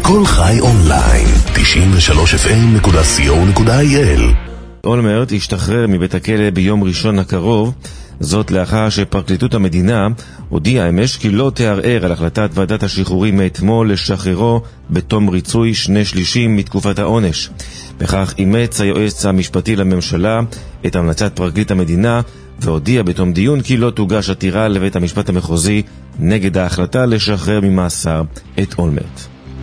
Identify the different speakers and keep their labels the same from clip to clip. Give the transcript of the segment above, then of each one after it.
Speaker 1: כל חי אונליין, 93fm.co.il.
Speaker 2: אולמרט השתחרר מבית הכלא ביום ראשון הקרוב, זאת לאחר שפרקליטות המדינה הודיעה אמש כי לא תערער על החלטת ועדת השחרורים מאתמול לשחררו בתום ריצוי 2/3 מתקופת העונש. בכך אימץ היועץ המשפטי לממשלה את המלצת פרקליט המדינה והודיע בתום דיון כי לא תוגש עתירה לבית המשפט המחוזי נגד ההחלטה לשחרר ממאסר את אולמרט.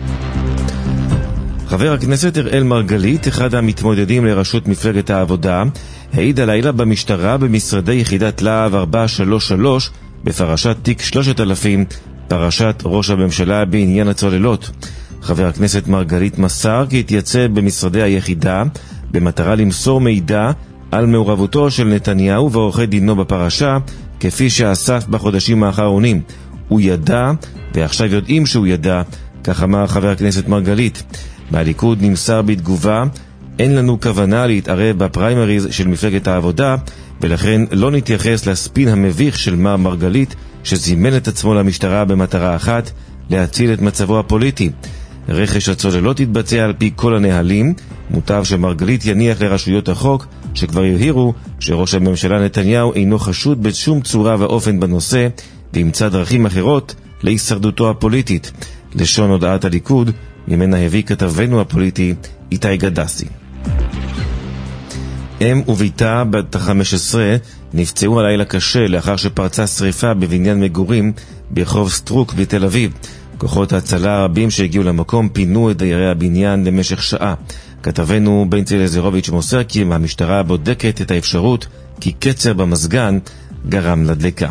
Speaker 2: חבר הכנסת אראל מרגלית, אחד המתמודדים לראשות מפלגת העבודה, העיד הלילה במשטרה במשרדי יחידת להב 433 בפרשת תיק 3000, פרשת ראש הממשלה בעניין הצוללות. חבר הכנסת מרגלית מסר כי התייצב במשרדי היחידה במטרה למסור מידע על מעורבותו של נתניהו ועורכי דינו בפרשה, כפי שאסף בחודשים האחרונים. הוא ידע, ועכשיו יודעים שהוא ידע, כך אמר חבר הכנסת מרגלית. מהליכוד נמסר בתגובה, אין לנו כוונה להתערב בפריימריז של מפלגת העבודה, ולכן לא נתייחס לספין המביך של מר מרגלית, שזימן את עצמו למשטרה במטרה אחת, להציל את מצבו הפוליטי. רכש הצוללות התבצע על פי כל הנהלים, מוטב שמרגלית יניח לרשויות החוק, שכבר יבהירו שראש הממשלה נתניהו אינו חשוד בשום צורה ואופן בנושא, וימצא דרכים אחרות להישרדותו הפוליטית. לשון הודעת הליכוד, ממנה הביא כתבנו הפוליטי איתי גדסי. אם וביתה בת 15 נפצעו הלילה קשה לאחר שפרצה שריפה בבניין מגורים ברחוב סטרוק בתל אביב. כוחות ההצלה הרבים שהגיעו למקום פינו את דיירי הבניין למשך שעה. כתבנו בנצי לזירוביץ' מוסר כי המשטרה בודקת את האפשרות כי קצר במזגן גרם לדלקה.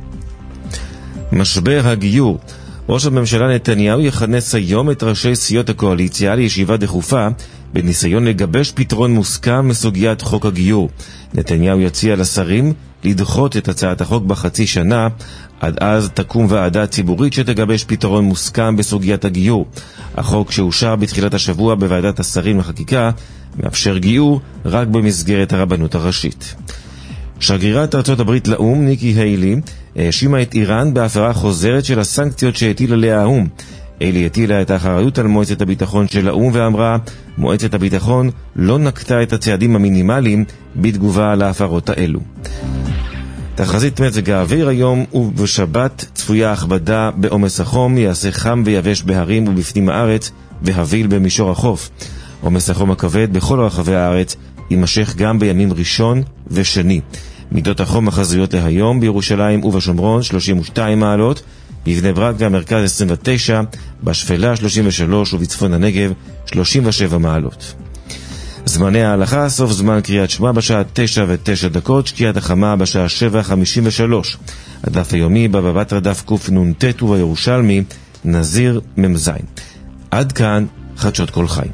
Speaker 2: משבר הגיור. ראש הממשלה נתניהו יכנס היום את ראשי סיעות הקואליציה לישיבה דחופה בניסיון לגבש פתרון מוסכם מסוגיית חוק הגיור. נתניהו יציע לשרים לדחות את הצעת החוק בחצי שנה, עד אז תקום ועדה ציבורית שתגבש פתרון מוסכם בסוגיית הגיור. החוק שאושר בתחילת השבוע בוועדת השרים לחקיקה מאפשר גיור רק במסגרת הרבנות הראשית. שגרירת ארצות הברית לאום ניקי היילי האשימה את איראן בהפרה חוזרת של הסנקציות שהטיל עליה האום. היילי הטילה את האחריות על מועצת הביטחון של האום ואמרה, מועצת הביטחון לא נקטה את הצעדים המינימליים בתגובה על ההפרות האלו. תחזית מזג האוויר היום ובשבת צפויה הכבדה בעומס החום, יעשה חם ויבש בהרים ובפנים הארץ והביל במישור החוף. עומס החום הכבד בכל רחבי הארץ יימשך גם בימים ראשון ושני. מידות החום החזויות להיום בירושלים ובשומרון 32 מעלות, בבני ברק והמרכז 29, בשפלה 33 ובצפון הנגב 37 מעלות. זמני ההלכה, סוף זמן קריאת שמע בשעה 9:09, שקיעת החמה בשעה 7:53. הדף היומי בבא בתרא דף קנ"ט ובירושלמי נזיר מ"ז. עד כאן חדשות כל חי.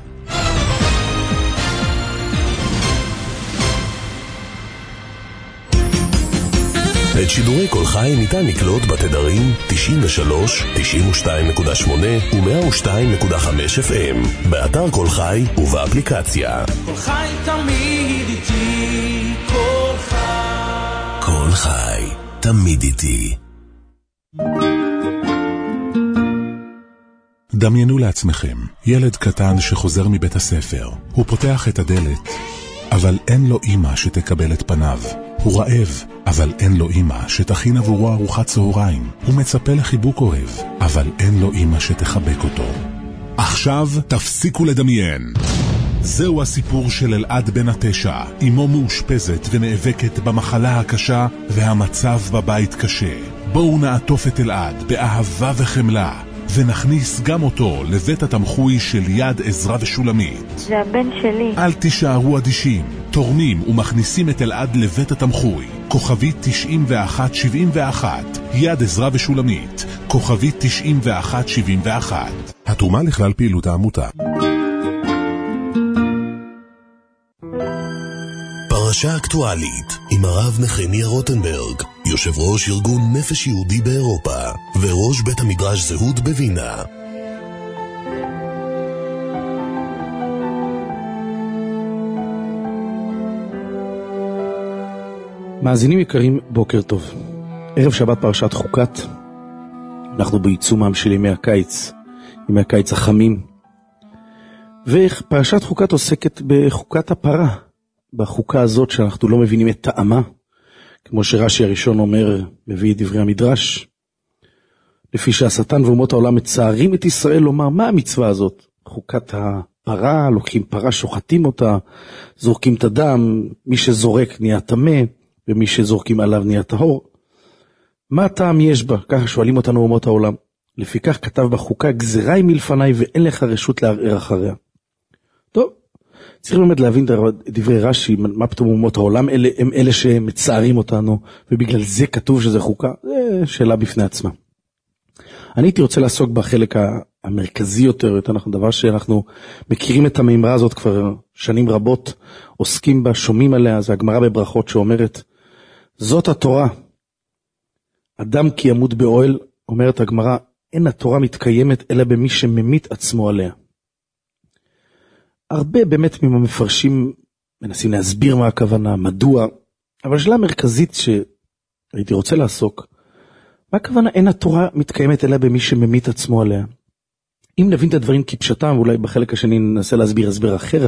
Speaker 1: את שידורי כל חי ניתן לקלוט בתדרים 93, 92.8 ו-102.5 FM, באתר כל חי ובאפליקציה.
Speaker 3: כל חי תמיד איתי, כל חי.
Speaker 1: כל חי תמיד איתי.
Speaker 4: דמיינו לעצמכם, ילד קטן שחוזר מבית הספר. הוא פותח את הדלת, אבל אין לו אמא שתקבל את פניו. הוא רעב, אבל אין לו אמא שתכין עבורו ארוחת צהריים. הוא מצפה לחיבוק אוהב, אבל אין לו אמא שתחבק אותו. עכשיו תפסיקו לדמיין. זהו הסיפור של אלעד בן 9. אמו מאושפזת ונאבקת במחלה הקשה והמצב בבית קשה. בואו נעטוף את אלעד באהבה וחמלה ונכניס גם אותו לבית התמחוי של יד עזרא ושולמית.
Speaker 5: זה הבן שלי.
Speaker 4: אל תישארו אדישים. תורמים ומכניסים את אלעד לבית התמחוי. כוכבית 9171. יד עזרא ושולמית. כוכבית 9171. התרומה לכלל פעילות העמותה.
Speaker 1: פרשה אקטואלית עם הרב נחמיה רוטנברג, יושב ראש ארגון נפש יהודי באירופה וראש בית המדרש זהות בווינה.
Speaker 6: מאזינים יקרים, בוקר טוב. ערב שבת פרשת חוקת. אנחנו בעיצומם של ימי הקיץ, ימי הקיץ החמים, ופרשת חוקת עוסקת בחוקת הפרה, בחוקה הזאת שאנחנו לא מבינים את טעמה, כמו שרש"י הראשון אומר, מביא את דברי המדרש, לפי שהשטן ואומות העולם מצערים את ישראל לומר, מה המצווה הזאת? חוקת הפרה, לוקחים פרה, שוחטים אותה, זורקים את הדם, מי שזורק נהיה טמא, ומי שזורקים עליו נהיה טהור. מה הטעם יש בה? ככה שואלים אותנו אומות העולם. לפי כך כתב בחוקה, גזירה היא מלפניי ואין לך רשות לערער אחריה. טוב, צריך באמת להבין את דברי רש"י, מה פתאום אומות העולם הם אלה שמצערים אותנו, ובגלל זה כתוב שזה חוקה, זה שאלה בפני עצמה. אני הייתי רוצה לעסוק בחלק המרכזי יותר, דבר שאנחנו מכירים את המימרה הזאת כבר שנים רבות, עוסקים בה, שומעים עליה, זה הגמרא בברכות שאומרת, זאת התורה, אדם כי ימות באוהל, אומרת הגמרא, אין התורה מתקיימת אלא במי שממית עצמו עליה. הרבה באמת מהמפרשים מנסים להסביר מה הכוונה, מדוע, אבל השאלה המרכזית שהייתי רוצה לעסוק, מה הכוונה אין התורה מתקיימת אלא במי שממית עצמו עליה? אם נבין את הדברים כפשטם, אולי בחלק השני ננסה להסביר הסבר אחר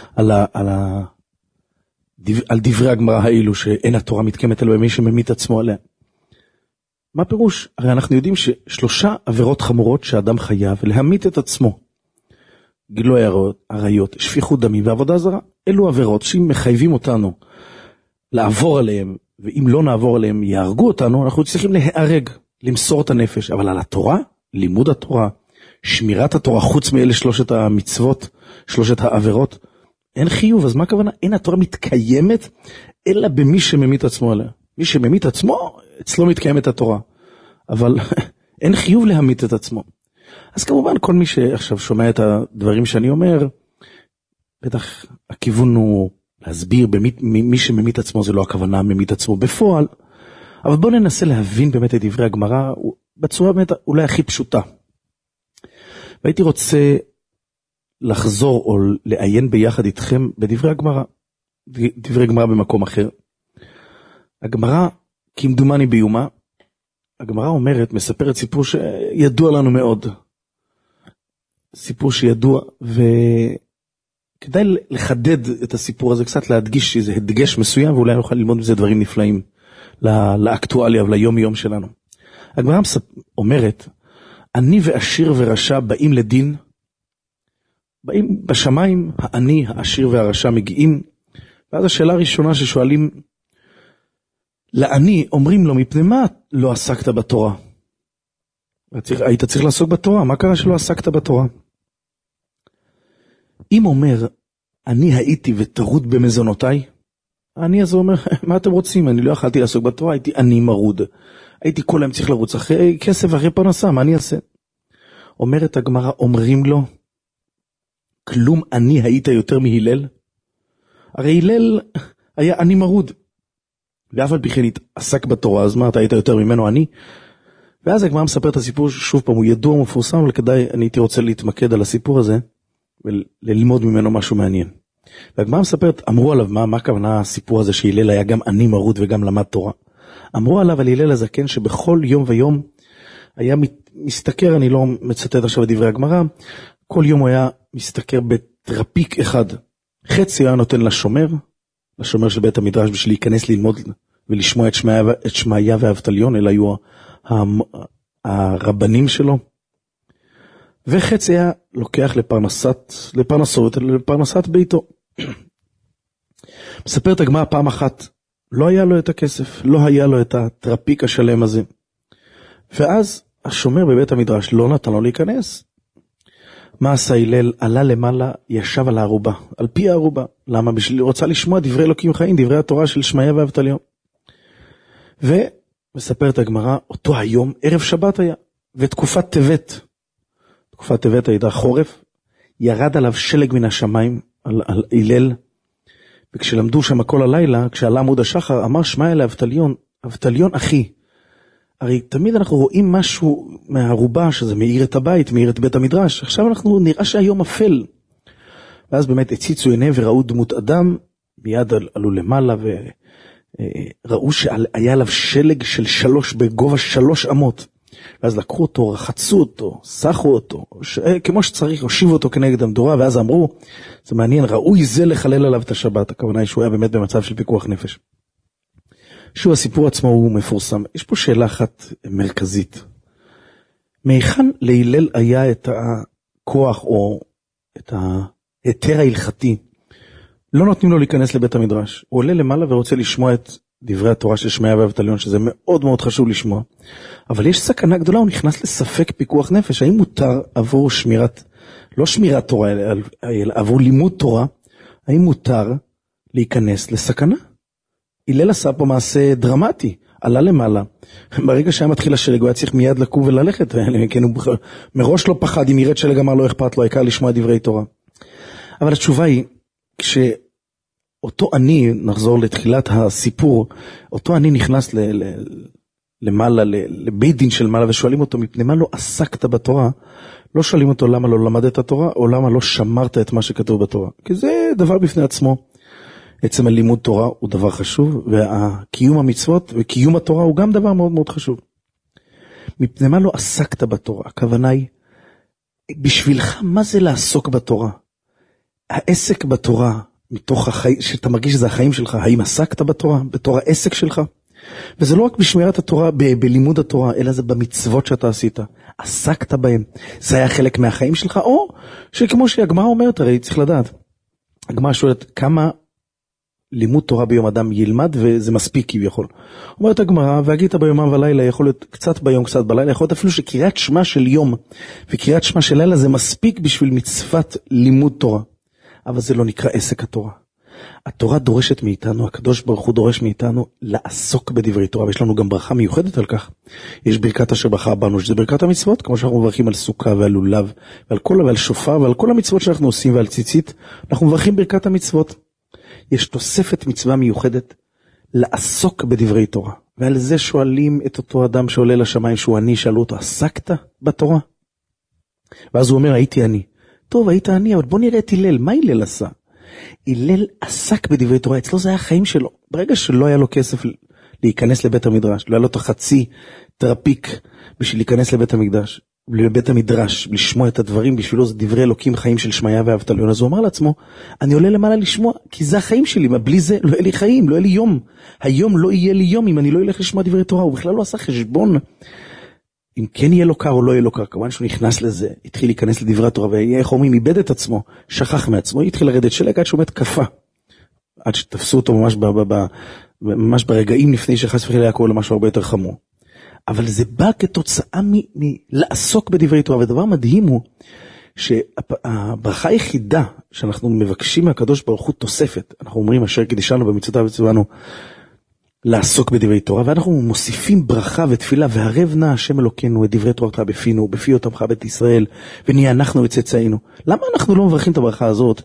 Speaker 6: על דברי הגמרא האלו שאין התורה מתקיימת אלא במי שממית עצמו עליה. מה פירוש? הרי אנחנו יודעים ששלושה עבירות חמורות שאדם חייב להמית את עצמו. גילוי עריות, שפיכות דמים ועבודה זרה. אלו עבירות שאם מחייבים אותנו לעבור עליהם, ואם לא נעבור עליהם יהרגו אותנו, אנחנו צריכים להיהרג, למסור את הנפש. אבל על התורה, לימוד התורה, שמירת התורה, חוץ מאלה שלושת המצוות, שלושת העבירות, אין חיוב. אז מה הכוונה? אין התורה מתקיימת, אלא במי שממית עצמו עליה. מי שממית עצמו, אצלו מתקיימת התורה. אבל אין חיוב להמית את עצמו. אז כמובן, כל מי שעכשיו שומע את הדברים שאני אומר, בטח הכיוון הוא להסביר, מי שממית עצמו זה לא הכוונה, ממית עצמו בפועל. אבל בואו ננסה להבין באמת את דברי הגמרא, בצורה באמת אולי הכי פשוטה. והייתי רוצה לחזור או לעיין ביחד איתכם בדברי הגמרא, דברי הגמרא במקום אחר. הגמרא, כמדומני ביומה, הגמרא אומרת, מספרת סיפור שידוע לנו מאוד. סיפור שידוע, וכדאי לחדד את הסיפור הזה, קצת להדגיש איזה הדגש מסוים, ואולי נוכל ללמוד מזה דברים נפלאים לאקטואליה וליום יום שלנו. הגמרא אומרת, אני ועשיר ורשע באים לדין, באים בשמיים, העני, העשיר והרשע מגיעים, ואז השאלה הראשונה ששואלים, לעני אומרים לו, מפני מה לא עסקת בתורה? היית צריך לעסוק בתורה, מה קרה שלא עסקת בתורה? אם אומר, אני הייתי וטרוד במזונותיי, אני אז אומר, מה אתם רוצים? אני לא יכלתי לעסוק בתורה, הייתי אני מרוד. הייתי כל היום צריך לרוץ אחרי כסף, אחרי פרנסה, מה אני אעשה? אומרת הגמרא, אומרים לו, כלום אני היית יותר מהילל? הרי הילל היה אני מרוד. ואף על פי כן עסק בתורה, אז מה אתה היית יותר ממנו אני? ואז הגמרא מספר את הסיפור, שוב פעם, הוא ידוע ומפורסם, אבל כדאי, אני הייתי רוצה להתמקד על הסיפור הזה, וללמוד ממנו משהו מעניין. והגמרא מספרת, אמרו עליו, מה הכוונה הסיפור הזה שהילל היה גם אני מרוד וגם למד תורה? אמרו עליו על הילל הזקן שבכל יום ויום היה מסתכר, אני לא מצטט עכשיו את דברי הגמרא, כל יום הוא היה מסתכר בטרפיק אחד. חצי היה נותן לשומר של בית המדרש בשביל להיכנס ללמוד ולשמוע את שמעיה ואבטליון, אלה היו הרבנים שלו. וחצי היה לוקח לפרנסת ביתו. מספרת הגמרא פעם אחת, לא היה לו את הכסף, לא היה לו את הטרפיק השלם הזה. ואז השומר בבית המדרש לא נתן לו להיכנס. מה עשה הלל? עלה למעלה, ישב על הערובה, על פי הערובה. למה? בשביל רוצה לשמוע דברי אלוקים חיים, דברי התורה של שמעיה ואבטליון. ומספרת הגמרא, אותו היום, ערב שבת היה, ותקופת טבת. תקופת טבת הייתה חורף, ירד עליו שלג מן השמיים, על הלל, וכשלמדו שם כל הלילה, כשעלה עמוד השחר, אמר שמעיה לאבטליון, אבטליון אחי, הרי תמיד אנחנו רואים משהו מהערובה, שזה מאיר את הבית, מאיר את בית המדרש, עכשיו אנחנו נראה שהיום אפל. ואז באמת הציצו עיניהם וראו דמות אדם, מיד עלו למעלה וראו שהיה עליו שלג של בגובה 3 אמות. ואז לקחו אותו, רחצו אותו, סחו אותו, כמו שצריך, הושיבו אותו כנגד המדורה, ואז אמרו, זה מעניין, ראוי זה לחלל עליו את השבת, הכוונה היא שהוא היה באמת במצב של פיקוח נפש. שוב, הסיפור עצמו הוא מפורסם. יש פה שאלה אחת מרכזית. מהיכן להילל היה את הכוח או את ההיתר ההלכתי? לא נותנים לו להיכנס לבית המדרש. הוא עולה למעלה ורוצה לשמוע את דברי התורה של שמעיה ואבטליון, שזה מאוד מאוד חשוב לשמוע. אבל יש סכנה גדולה, הוא נכנס לספק פיקוח נפש. האם מותר עבור שמירת, לא שמירת תורה, אלא עבור לימוד תורה, האם מותר להיכנס לסכנה? הלל עשה פה מעשה דרמטי, עלה למעלה. ברגע שהיה מתחיל השלג, הוא היה צריך מיד לקום וללכת, כן, הוא מראש לא פחד, אם ירד שלג אמר לא אכפת לו, העיקר לשמוע דברי תורה. אבל התשובה היא, כשאותו אני, נחזור לתחילת הסיפור, אותו אני נכנס למעלה, לבית דין של מעלה, ושואלים אותו, מפני מה לא עסקת בתורה? לא שואלים אותו למה לא למדת את התורה, או למה לא שמרת את מה שכתוב בתורה. כי זה דבר בפני עצמו. עצם הלימוד תורה הוא דבר חשוב, והקיום המצוות וקיום התורה הוא גם דבר מאוד מאוד חשוב. מפני מה לא עסקת בתורה? הכוונה היא, בשבילך מה זה לעסוק בתורה? העסק בתורה, מתוך החיים, שאתה מרגיש שזה החיים שלך, האם עסקת בתורה? בתור העסק שלך? וזה לא רק בשמירת התורה, בלימוד התורה, אלא זה במצוות שאתה עשית. עסקת בהם. זה היה חלק מהחיים שלך, או שכמו שהגמרא אומרת, הרי צריך לדעת. הגמרא שואלת, כמה לימוד תורה ביום אדם ילמד, וזה מספיק כביכול. אומרת הגמרא, והגית ביומם ולילה, יכול להיות קצת ביום, קצת בלילה, יכול להיות אפילו שקריאת שמה של יום, וקריאת שמה של לילה, זה מספיק בשביל מצוות לימוד תורה. אבל זה לא נקרא עסק התורה. התורה דורשת מאיתנו, הקדוש ברוך הוא דורש מאיתנו לעסוק בדברי תורה, ויש לנו גם ברכה מיוחדת על כך. יש ברכת אשר בחר בנו, שזה ברכת המצוות, כמו שאנחנו מברכים על סוכה ועל לולב, ועל שופר, ועל כל המצוות שאנחנו עושים, ועל ציצית, אנחנו מברכים ברכת המצוות. יש תוספת מצווה מיוחדת לעסוק בדברי תורה. ועל זה שואלים את אותו אדם שעולה לשמיים שהוא אני, שאלו אותו, עסקת בתורה? ואז הוא אומר, הייתי אני. טוב, היית אני, אבל בוא נראה את הלל. מה הלל עשה? הלל עסק בדברי תורה, אצלו זה היה החיים שלו. ברגע שלא היה לו כסף להיכנס לבית המדרש, לא היה לו את החצי טרפיק בשביל להיכנס לבית המדרש, לשמוע את הדברים, בשבילו זה דברי אלוקים חיים של שמעיה ואבטליון. אז הוא אמר לעצמו, אני עולה למעלה לשמוע, כי זה החיים שלי, בלי זה לא יהיה לי חיים, לא יהיה לי יום. היום לא יהיה לי יום אם אני לא אלך לשמוע דברי תורה. הוא בכלל לא עשה חשבון, אם כן יהיה לו קר או לא יהיה לו קר. כמובן שהוא נכנס לזה, התחיל להיכנס לדברי התורה, ואיך אומרים, איבד את עצמו, שכח מעצמו, התחיל לרדת שלג עד שהוא מת קפה. עד שתפסו אותו ממש ברגעים לפני שחס וחלילה היה קורה למשהו הרבה יותר חמור. אבל זה בא כתוצאה מלעסוק בדברי תורה, ודבר מדהים הוא שהברכה היחידה שאנחנו מבקשים מהקדוש ברוך הוא תוספת, אנחנו אומרים אשר קידשנו במצוותיו וציוונו לעסוק בדברי תורה, ואנחנו מוסיפים ברכה ותפילה, והרב נא השם אלוקינו את דברי תורתך בפינו, בפי אותמך בית ישראל, ונהיה אנחנו וצאצאינו. למה אנחנו לא מברכים את הברכה הזאת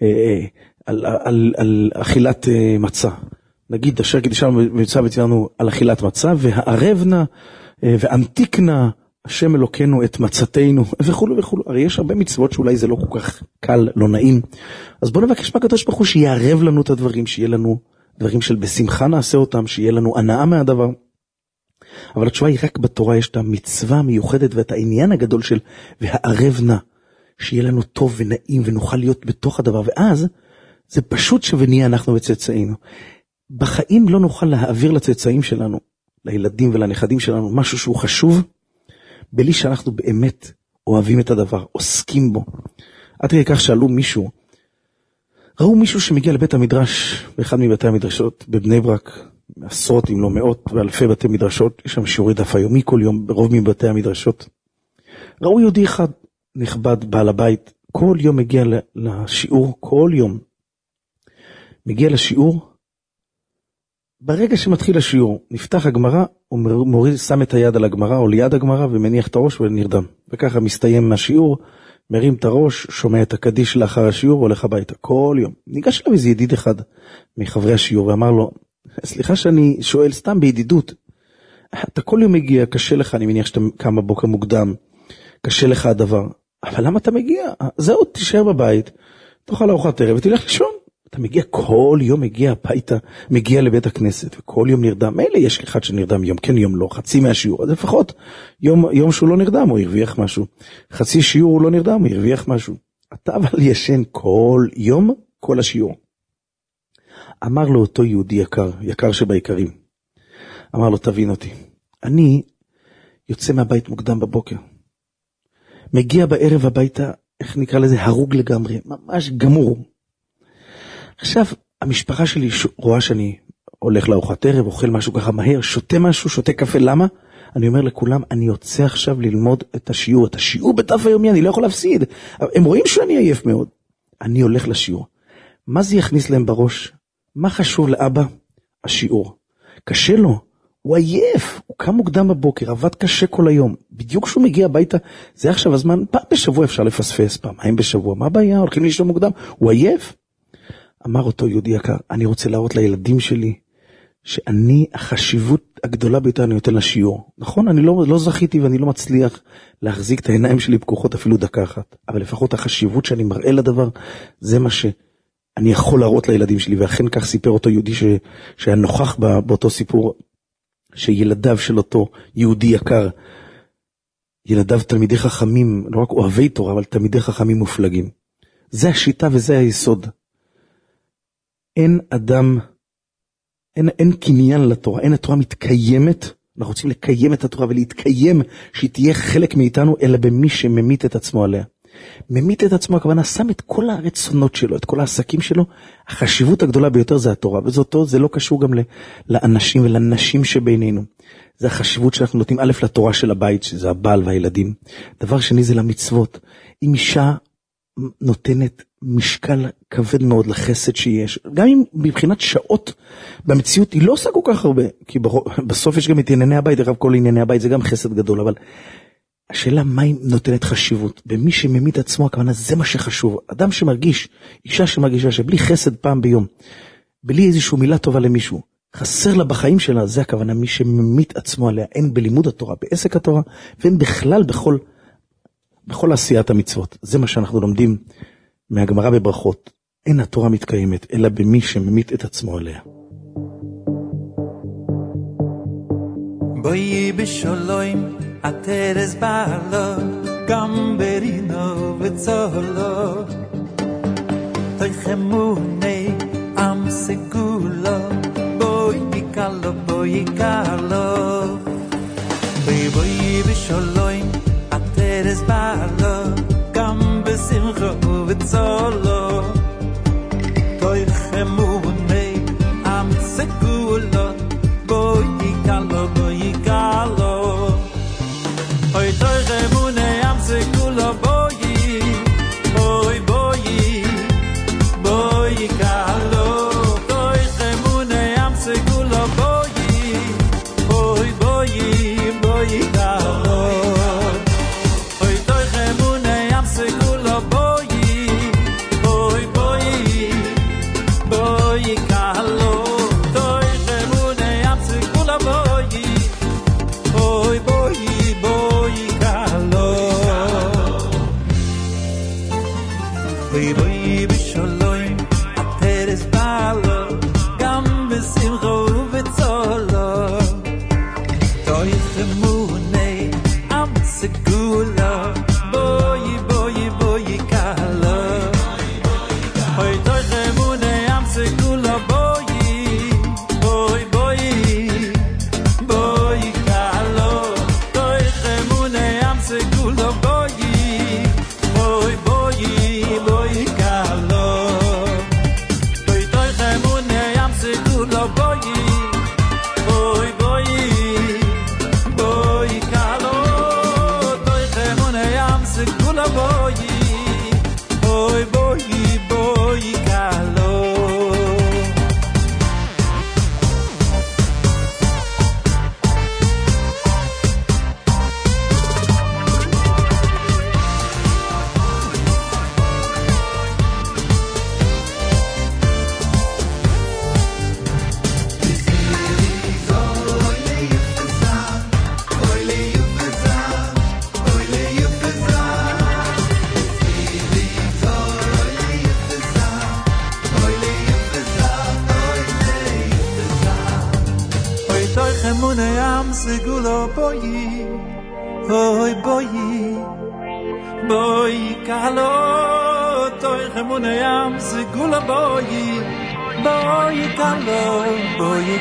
Speaker 6: על אכילת מצה? נגיד, אשר קידשנו במצוותיו וציוונו על אכילת מצה, והערב נא ואמתיק נא השם אלוקינו את מצתנו, וכו' וכו'. הרי יש הרבה מצוות שאולי זה לא כל כך קל, לא נעים. אז בואו נבקש מהקדוש ברוך הוא שיערב לנו את הדברים, שיהיה לנו דברים של בשמחה נעשה אותם, שיהיה לנו הנאה מהדבר. אבל התשובה היא רק בתורה יש את המצווה המיוחדת ואת העניין הגדול של והערב נא, שיהיה לנו טוב ונעים ונוכל להיות בתוך הדבר, ואז זה פשוט ונהיה אנחנו וצאצאינו. בחיים לא נוכל להעביר לצאצאים שלנו, לילדים ולנכדים שלנו, משהו שהוא חשוב, בלי שאנחנו באמת אוהבים את הדבר, עוסקים בו. עד כדי כך ראו מישהו שמגיע לבית המדרש, באחד מבתי המדרשות בבני ברק, עשרות אם לא מאות ואלפי בתי מדרשות, יש שם שיעורי דף היומי כל יום ברוב מבתי המדרשות. ראו יהודי אחד נכבד, בעל הבית, כל יום מגיע לשיעור, כל יום מגיע לשיעור, ברגע שמתחיל השיעור, נפתח הגמרא, הוא מוריד, שם את היד על הגמרא או ליד הגמרא ומניח את הראש ונרדם. וככה מסתיים מהשיעור, מרים את הראש, שומע את הקדיש לאחר השיעור והולך הביתה. כל יום. ניגש אליו איזה ידיד אחד מחברי השיעור ואמר לו, סליחה שאני שואל סתם בידידות, אתה כל יום מגיע, קשה לך, אני מניח שאתה קם בבוקר מוקדם, קשה לך הדבר, אבל למה אתה מגיע? זהו, תישאר בבית, תאכל ארוחת ערב ותלך לישון. אתה מגיע כל יום, מגיע הביתה, מגיע לבית הכנסת, וכל יום נרדם. מילא יש אחד שנרדם יום כן יום לא, חצי מהשיעור, אז לפחות יום שהוא לא נרדם, הוא הרוויח משהו. חצי שיעור הוא לא נרדם, הוא הרוויח משהו. אתה אבל ישן כל יום, כל השיעור. אמר לו אותו יהודי יקר, יקר שביקרים. אמר לו, תבין אותי, אני יוצא מהבית מוקדם בבוקר. מגיע בערב הביתה, איך נקרא לזה, הרוג לגמרי, ממש גמור. עכשיו, המשפחה שלי רואה שאני הולך לארוחת ערב, אוכל משהו ככה מהר, שותה משהו, שותה קפה, למה? אני אומר לכולם, אני יוצא עכשיו ללמוד את השיעור בדף היומי, אני לא יכול להפסיד. הם רואים שאני עייף מאוד. אני הולך לשיעור. מה זה יכניס להם בראש? מה חשוב לאבא? השיעור. קשה לו, הוא עייף, הוא קם מוקדם בבוקר, עבד קשה כל היום. בדיוק כשהוא מגיע הביתה, זה עכשיו הזמן, פעם בשבוע אפשר לפספס, פעמיים בשבוע, מה הבעיה? הולכים לישון מוקדם, הוא עייף. אמר אותו יהודי יקר, אני רוצה להראות לילדים שלי, שאני, החשיבות הגדולה ביותר אני נותן לשיעור. נכון, אני לא זכיתי ואני לא מצליח להחזיק את העיניים שלי פקוחות אפילו דקה אחת, אבל לפחות החשיבות שאני מראה לדבר, זה מה שאני יכול להראות לילדים שלי, ואכן כך סיפר אותו יהודי שהיה נוכח באותו סיפור, שילדיו של אותו יהודי יקר, ילדיו תלמידי חכמים, לא רק אוהבי תורה, אבל תלמידי חכמים מופלגים. זה השיטה וזה היסוד. אין אדם, אין קניין לתורה, אין התורה מתקיימת, אנחנו רוצים לקיים את התורה ולהתקיים, שהיא תהיה חלק מאיתנו, אלא במי שממית את עצמו עליה. ממית את עצמו, הכוונה, שם את כל הרצונות שלו, את כל העסקים שלו, החשיבות הגדולה ביותר זה התורה, וזאתו זה לא קשור גם לאנשים ולנשים שבינינו. זה החשיבות שאנחנו נותנים א' לתורה של הבית, שזה הבעל והילדים. דבר שני זה למצוות. אם אישה נותנת משקל כבד מאוד לחסד שיש, גם אם מבחינת שעות במציאות היא לא עושה כל כך הרבה, כי בסוף יש גם את ענייני הבית, דרך כל ענייני הבית זה גם חסד גדול, אבל השאלה מה היא נותנת חשיבות, במי שממית עצמו, הכוונה זה מה שחשוב, אדם שמרגיש, אישה שמרגישה שבלי חסד פעם ביום, בלי איזושהי מילה טובה למישהו, חסר לה בחיים שלה, זה הכוונה מי שממית עצמו עליה, אין בלימוד התורה, בעסק התורה, ואין בכלל בכל עשיית המצוות. זה מה שאנחנו לומדים מהגמרא בברכות. אין התורה מתקיימת, אלא במי שממית את עצמו עליה.
Speaker 3: בואי בשלום, התרס בעלו, גם ברינו וצולו. תחמוני עם סגולו, בואי קלו, בואי קלו. בואי בשלום, התרס בעלו, גם בשמחו וצולו. תחמוני עם סגולו, בואי קלו, בואי קלו. Hoy toy gemune am sekulo boyi boy kalo toy gemune am sekulo boyi boy kalo Hoy toy gemune am sekulo boyi boy kalo toy gemune am sekulo boyi boy Boy בשלום התרס בעלו גם בשמחו וצולו תוי חמוני עם סגולו בואי קלו אוי תוי חמוני עם סגולו בואי קלו תוי חמוני עם סגולו boy kalo toy toy gemune segulo boy hoy boy boy kalo toy khemune yam segulo boy boy kalo hoy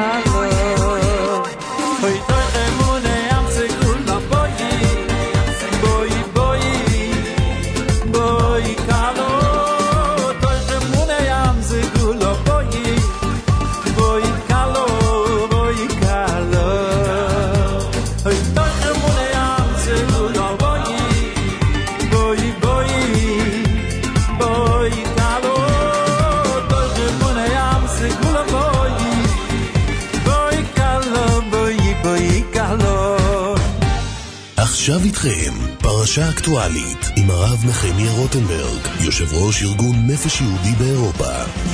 Speaker 3: toy khemune yam segulo boy boy boy boy kalo toy khemune yam segulo boy boy kalo boy kalo hoy toy khemune yam segulo boy boy boy boy kalo toy khemune yam segulo boy boy kalo boy boy kalo.
Speaker 1: עכשיו איתכם, פרשה אקטואלית עם הרב נחמיה רוטנברג, יושב ראש ארגון נפש יהודי באירופה.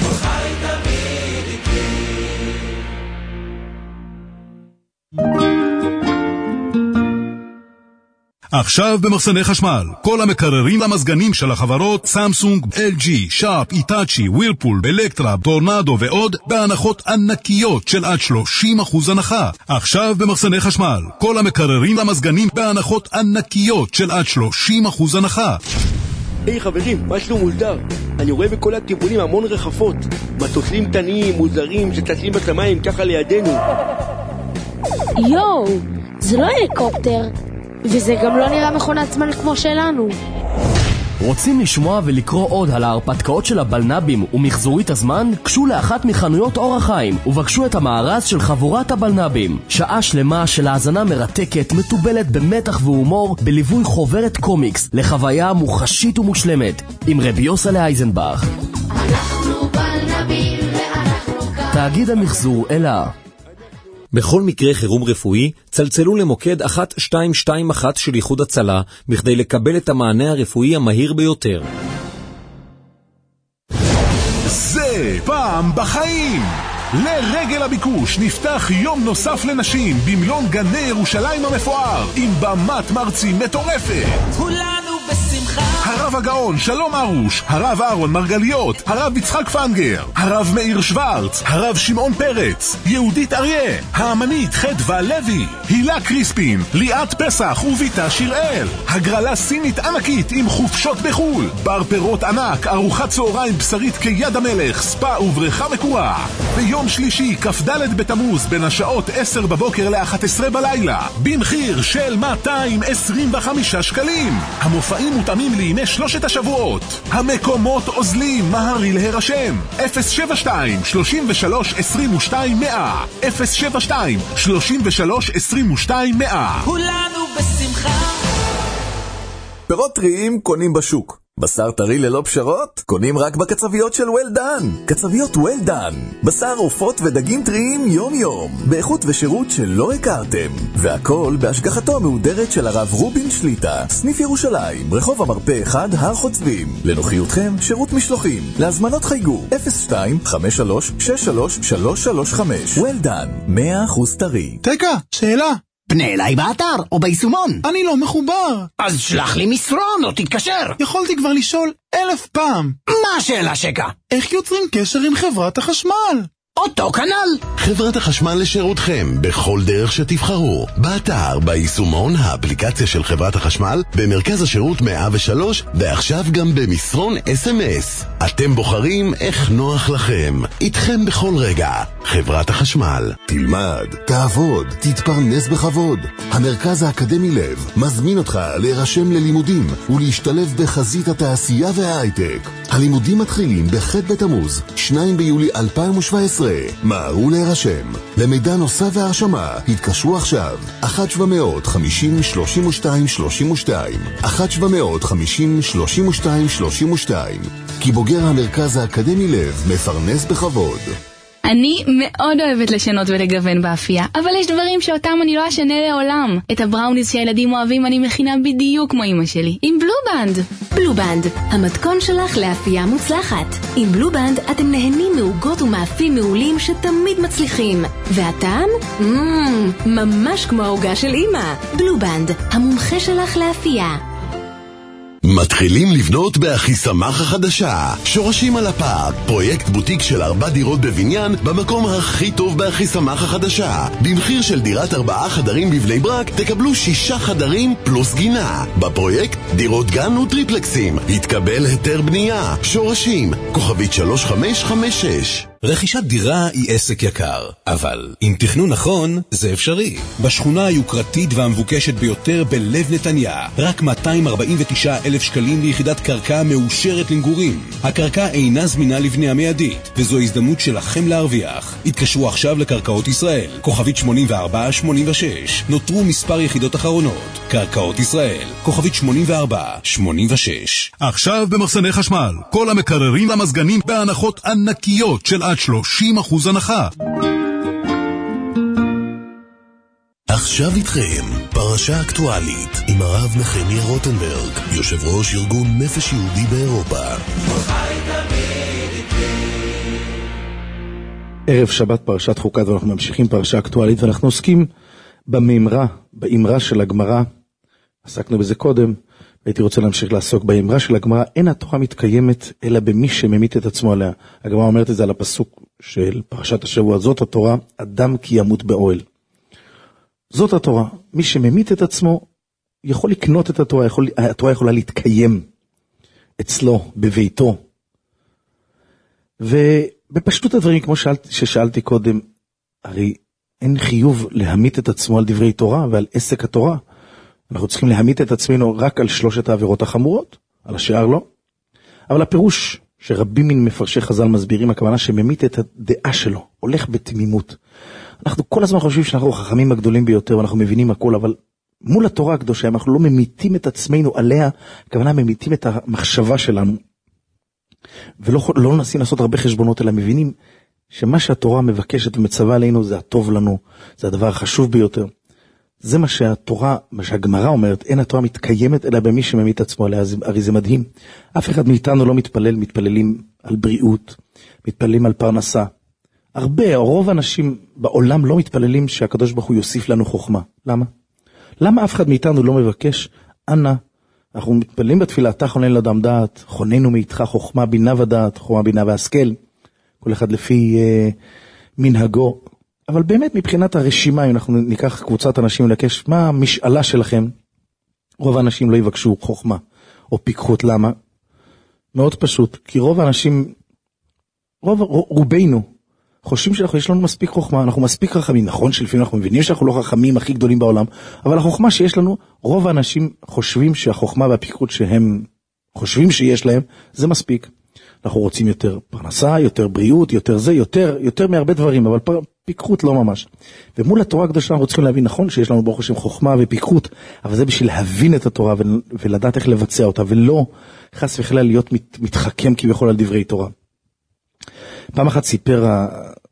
Speaker 5: עכשיו במחסני חשמל, כל המקררים למזגנים של החברות סמסונג, LG, שרפ, איטאצ'י, ווירפול, אלקטרה, טורנדו ועוד בהנחות ענקיות של עד 30% הנחה. עכשיו במחסני חשמל, כל המקררים למזגנים בהנחות ענקיות של עד 30% הנחה.
Speaker 7: היי חברים, מה שלום מולדר? אני רואה בכל הכיוונים המון רחפות, מטוסים קטנים, מוזרים שטסים בשמיים ככה לידינו.
Speaker 8: יואו, זה לא הליקופטר, וזה גם לא נראה מכונת זמן כמו שלנו.
Speaker 9: רוצים לשמוע ולקרוא עוד על ההרפתקאות של הבלנבים ומחזורית הזמן? קשו לאחת מחנויות אור החיים ובקשו את המארז של חבורת הבלנבים. שעה שלמה של האזנה מרתקת, מטובלת במתח והומור, בליווי חוברת קומיקס לחוויה מוחשית ומושלמת עם רבי יוסלה אייזנבך.
Speaker 8: אנחנו בלנבים ואנחנו כאן.
Speaker 9: תאגיד המחזור אלה.
Speaker 10: בכל מקרה חירום רפואי, צלצלו למוקד 1221 של איחוד הצלה, בכדי לקבל את המענה הרפואי המהיר ביותר.
Speaker 4: זה פעם בחיים! לרגל הביקוש נפתח יום נוסף לנשים במלון גני ירושלים המפואר, עם במת מרצים מטורפת.
Speaker 3: כולנו בשמחה.
Speaker 4: הרב הגאון שלום ארוש, הרב אהרון מרגליות, הרב יצחק פנגר, הרב מאיר שוורץ, הרב שמעון פרץ, יהודית אריה, האמנית חדווה לוי, הילה קריספין, ליאת פסח וביתה שיראל, הגרלה סינית ענקית עם חופשות בחול, בר פירות ענק, ארוחת צהריים בשרית כיד המלך, ספה ובריכה מקורה. ביום שלישי כ"ד בתמוז בין השעות 10 בבוקר ל-11 בלילה, במחיר של 225 שקלים. המופעים מותאמים לימי שלושת השבועות. המקומות עוזלים, מהרי להירשם. 072 33 22 100 072 33 22 100.
Speaker 3: כולנו בשמחה.
Speaker 11: פירות טריים קונים בשוק. בשר טרי ללא פשרות קונים רק בקצביות של וולדן. קצביות וולדן, בשר עופות ודגים טריים יום יום, באיכות ושירות שלא הכרתם, והכל בהשגחתו המהודרת של הרב רובין שליטה. סניף ירושלים, רחוב המרפא 1, הר חוצבים. לנוחיותכם שירות משלוחים. להזמנות חייגו 02-53-63-335. וולדן, 100% טרי.
Speaker 12: תקה, שאלה, פנה אליי באתר או ביישומון. אני לא מחובר. אז שלח לי מסרון או תתקשר. יכולתי כבר לשאול 1000 פעם. מה השאלה שקה? איך יוצרים קשר עם חברת החשמל? אותו כנל.
Speaker 1: חברת החשמל לשירותכם בכל דרך שתבחרו. באתר, ביישומון, האפליקציה של חברת החשמל, במרכז השירות 103, ועכשיו גם במסרון SMS. אתם בוחרים איך נוח לכם. איתכם בכל רגע. חברת החשמל. תלמד, תעבוד, תתפרנס בכבוד. המרכז האקדמי לב מזמין אותך להירשם ללימודים ולהשתלב בחזית התעשייה וההייטק. הלימודים מתחילים בח' בתמוז, 2 ביולי 2017. מהרו להירשם. למידע נוסף והרשמה, התקשרו עכשיו 1-750-32-32 1-750-32-32. כי בוגר המרכז האקדמי לב מפרנס בכבוד.
Speaker 13: אני מאוד אוהבת לשנות ולגוון באפייה, אבל יש דברים שאותם אני לא אשנה לעולם. את הבראוניז שהילדים אוהבים אני מכינה בדיוק כמו אמא שלי, עם בלובנד.
Speaker 14: בלובנד, המתכון שלך לאפייה מוצלחת. עם בלובנד אתם נהנים מעוגות ומאפים מעולים שתמיד מצליחים. והטעם? ממש כמו העוגה של אמא. בלובנד, המומחה שלך לאפייה.
Speaker 1: מתחילים לבנות באחיסמך החדשה. שורשים על הפארק, פרויקט בוטיק של 4 דירות בבניין במקום הכי טוב באחיסמך החדשה. במחיר של דירת 4 חדרים בבני ברק תקבלו 6 חדרים פלוס גינה. בפרויקט דירות גן וטריפלקסים. התקבל היתר בנייה. שורשים, כוכבית 3556.
Speaker 15: רכישת דירה היא עסק יקר, אבל עם תכנון נכון זה אפשרי. בשכונה היוקרתית והמבוקשת ביותר בלב נתניה, רק 249,000 שקלים ליחידת קרקע מאושרת למגורים. הקרקע אינה זמינה לבנייה מיידית, וזו הזדמנות שלכם להרוויח. התקשרו עכשיו לקרקעות ישראל, כוכבית 8486. נותרו מספר יחידות אחרונות. קרקעות ישראל, כוכבית 8486.
Speaker 5: עכשיו במחסני חשמל, כל המקררים למזגנים בהנחות ענקיות של עד 30% הנחה.
Speaker 1: עכשיו איתכם, פרשה אקטואלית עם הרב נחמיה רוטנברג, יושב ראש ארגון נפש יהודי באירופה.
Speaker 6: ערב שבת פרשת חוקת, ואנחנו ממשיכים פרשה אקטואלית, ואנחנו עוסקים באמרה של הגמרא. עסקנו בזה קודם, והייתי רוצה להמשיך לעסוק באמרה של הגמרא, אין התורה מתקיימת אלא במי שממית את עצמו עליה. הגמרא אומרת את זה על הפסוק של פרשת השבוע, זאת התורה, אדם כי ימות באוהל. זאת התורה, מי שממית את עצמו יכול לקנות את התורה, התורה יכולה להתקיים אצלו, בביתו. ובפשטות הדברים, כמו ששאלתי קודם, הרי אין חיוב להמית את עצמו על דברי תורה ועל עסק התורה. אנחנו צריכים להמית את עצמנו רק על 3 העבירות החמורות, על השאר לא. אבל הפירוש שרבים מן מפרשי חז"ל מסבירים, הכוונה שממית את הדעה שלו, הולך בתמימות. אנחנו כל הזמן חושבים שאנחנו החכמים הגדולים ביותר, ואנחנו מבינים הכל, אבל מול התורה הקדושה, אנחנו לא ממיתים את עצמנו עליה, הכוונה ממיתים את המחשבה שלנו. ולא נסים לעשות הרבה חשבונות, אלא מבינים שמה שהתורה מבקשת ומצווה עלינו זה הטוב לנו, זה הדבר החשוב ביותר. זה מה שהתורה, מה שהגמרא אומרת, אין התורה מתקיימת אלא במי שממית עצמו עליה. הרי זה מדהים. אף אחד מאיתנו לא מתפללים על בריאות, מתפללים על פרנסה. רוב האנשים בעולם לא מתפללים שהקדוש ברוך הוא יוסיף לנו חוכמה. למה? למה אף אחד מאיתנו לא מבקש, אנא, אנחנו מתפללים בתפילה, אתה חונן לאדם דעת, חוננו מאיתך חוכמה בינה ודעת, חוכמה בינה והשכל, כל אחד לפי מנהגו. אבל באמת מבחינת הרשימה, אם אנחנו ניקח קבוצת אנשים ולקש, מה המשאלה שלכם? רוב האנשים לא יבקשו חוכמה או פיקחות. למה? מאוד פשוט, כי רוב האנשים, רובנו, חושבים שיש לנו מספיק חוכמה, אנחנו מספיק חכמים. נכון שלפעמים אנחנו מבינים שאנחנו לא חכמים הכי גדולים בעולם, אבל החוכמה שיש לנו, רוב האנשים חושבים שהחוכמה והפיקחות שהם חושבים שיש להם, זה מספיק. אנחנו רוצים יותר פרנסה, יותר בריאות, יותר זה, יותר מהרבה דברים, אבל פיקחות לא ממש. ומול התורה הקדושה אנחנו צריכים להבין, נכון שיש לנו ברוך השם חוכמה ופיקחות, אבל זה בשביל להבין את התורה ולדעת איך לבצע אותה, ולא חס וחלילה להיות מתחכם כביכול על דברי תורה. פעם אחת סיפר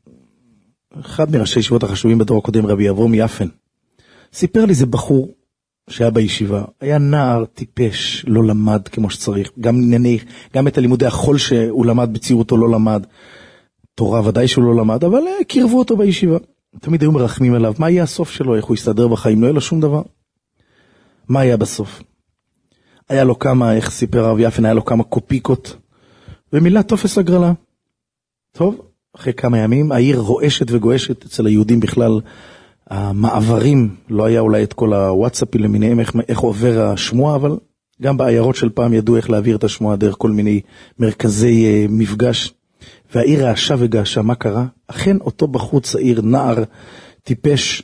Speaker 6: אחד מראשי ישיבות החשובים בדור הקודם, רבי אברום יפן, סיפר לי זה בחור שהיה בישיבה, היה נער טיפש, לא למד כמו שצריך, גם את הלימודי החול שהוא למד בצעירותו לא למד, תורה ודאי שהוא לא למד, אבל קרבו אותו בישיבה. תמיד היו מרחמים עליו, מה יהיה הסוף שלו, איך הוא יסתדר בחיים, לא היה לו שום דבר. מה היה בסוף? היה לו כמה, איך סיפר רב יפן, היה לו כמה קופיקות, ומילא טופס הגרלה. טוב, אחרי כמה ימים, העיר רועשת וגועשת, אצל היהודים בכלל, המעברים, לא היה אולי את כל הוואטסאפים למיניהם, איך עובר השמועה, אבל גם בעיירות של פעם ידעו איך להעביר את השמועה דרך כל מיני מרכזי מפגש, והעיר רעשה וגעשה. מה קרה? אכן אותו בחור צעיר, נער, טיפש,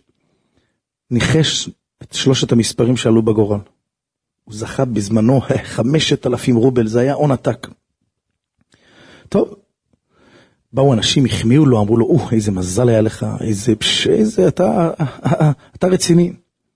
Speaker 6: ניחש את 3 המספרים שעלו בגורל. הוא זכה בזמנו 5,000 רובל, זה היה עון עתק. טוב, באו אנשים, החמיאו לו, אמרו לו, איזה מזל היה לך, איזה, אתה רציני.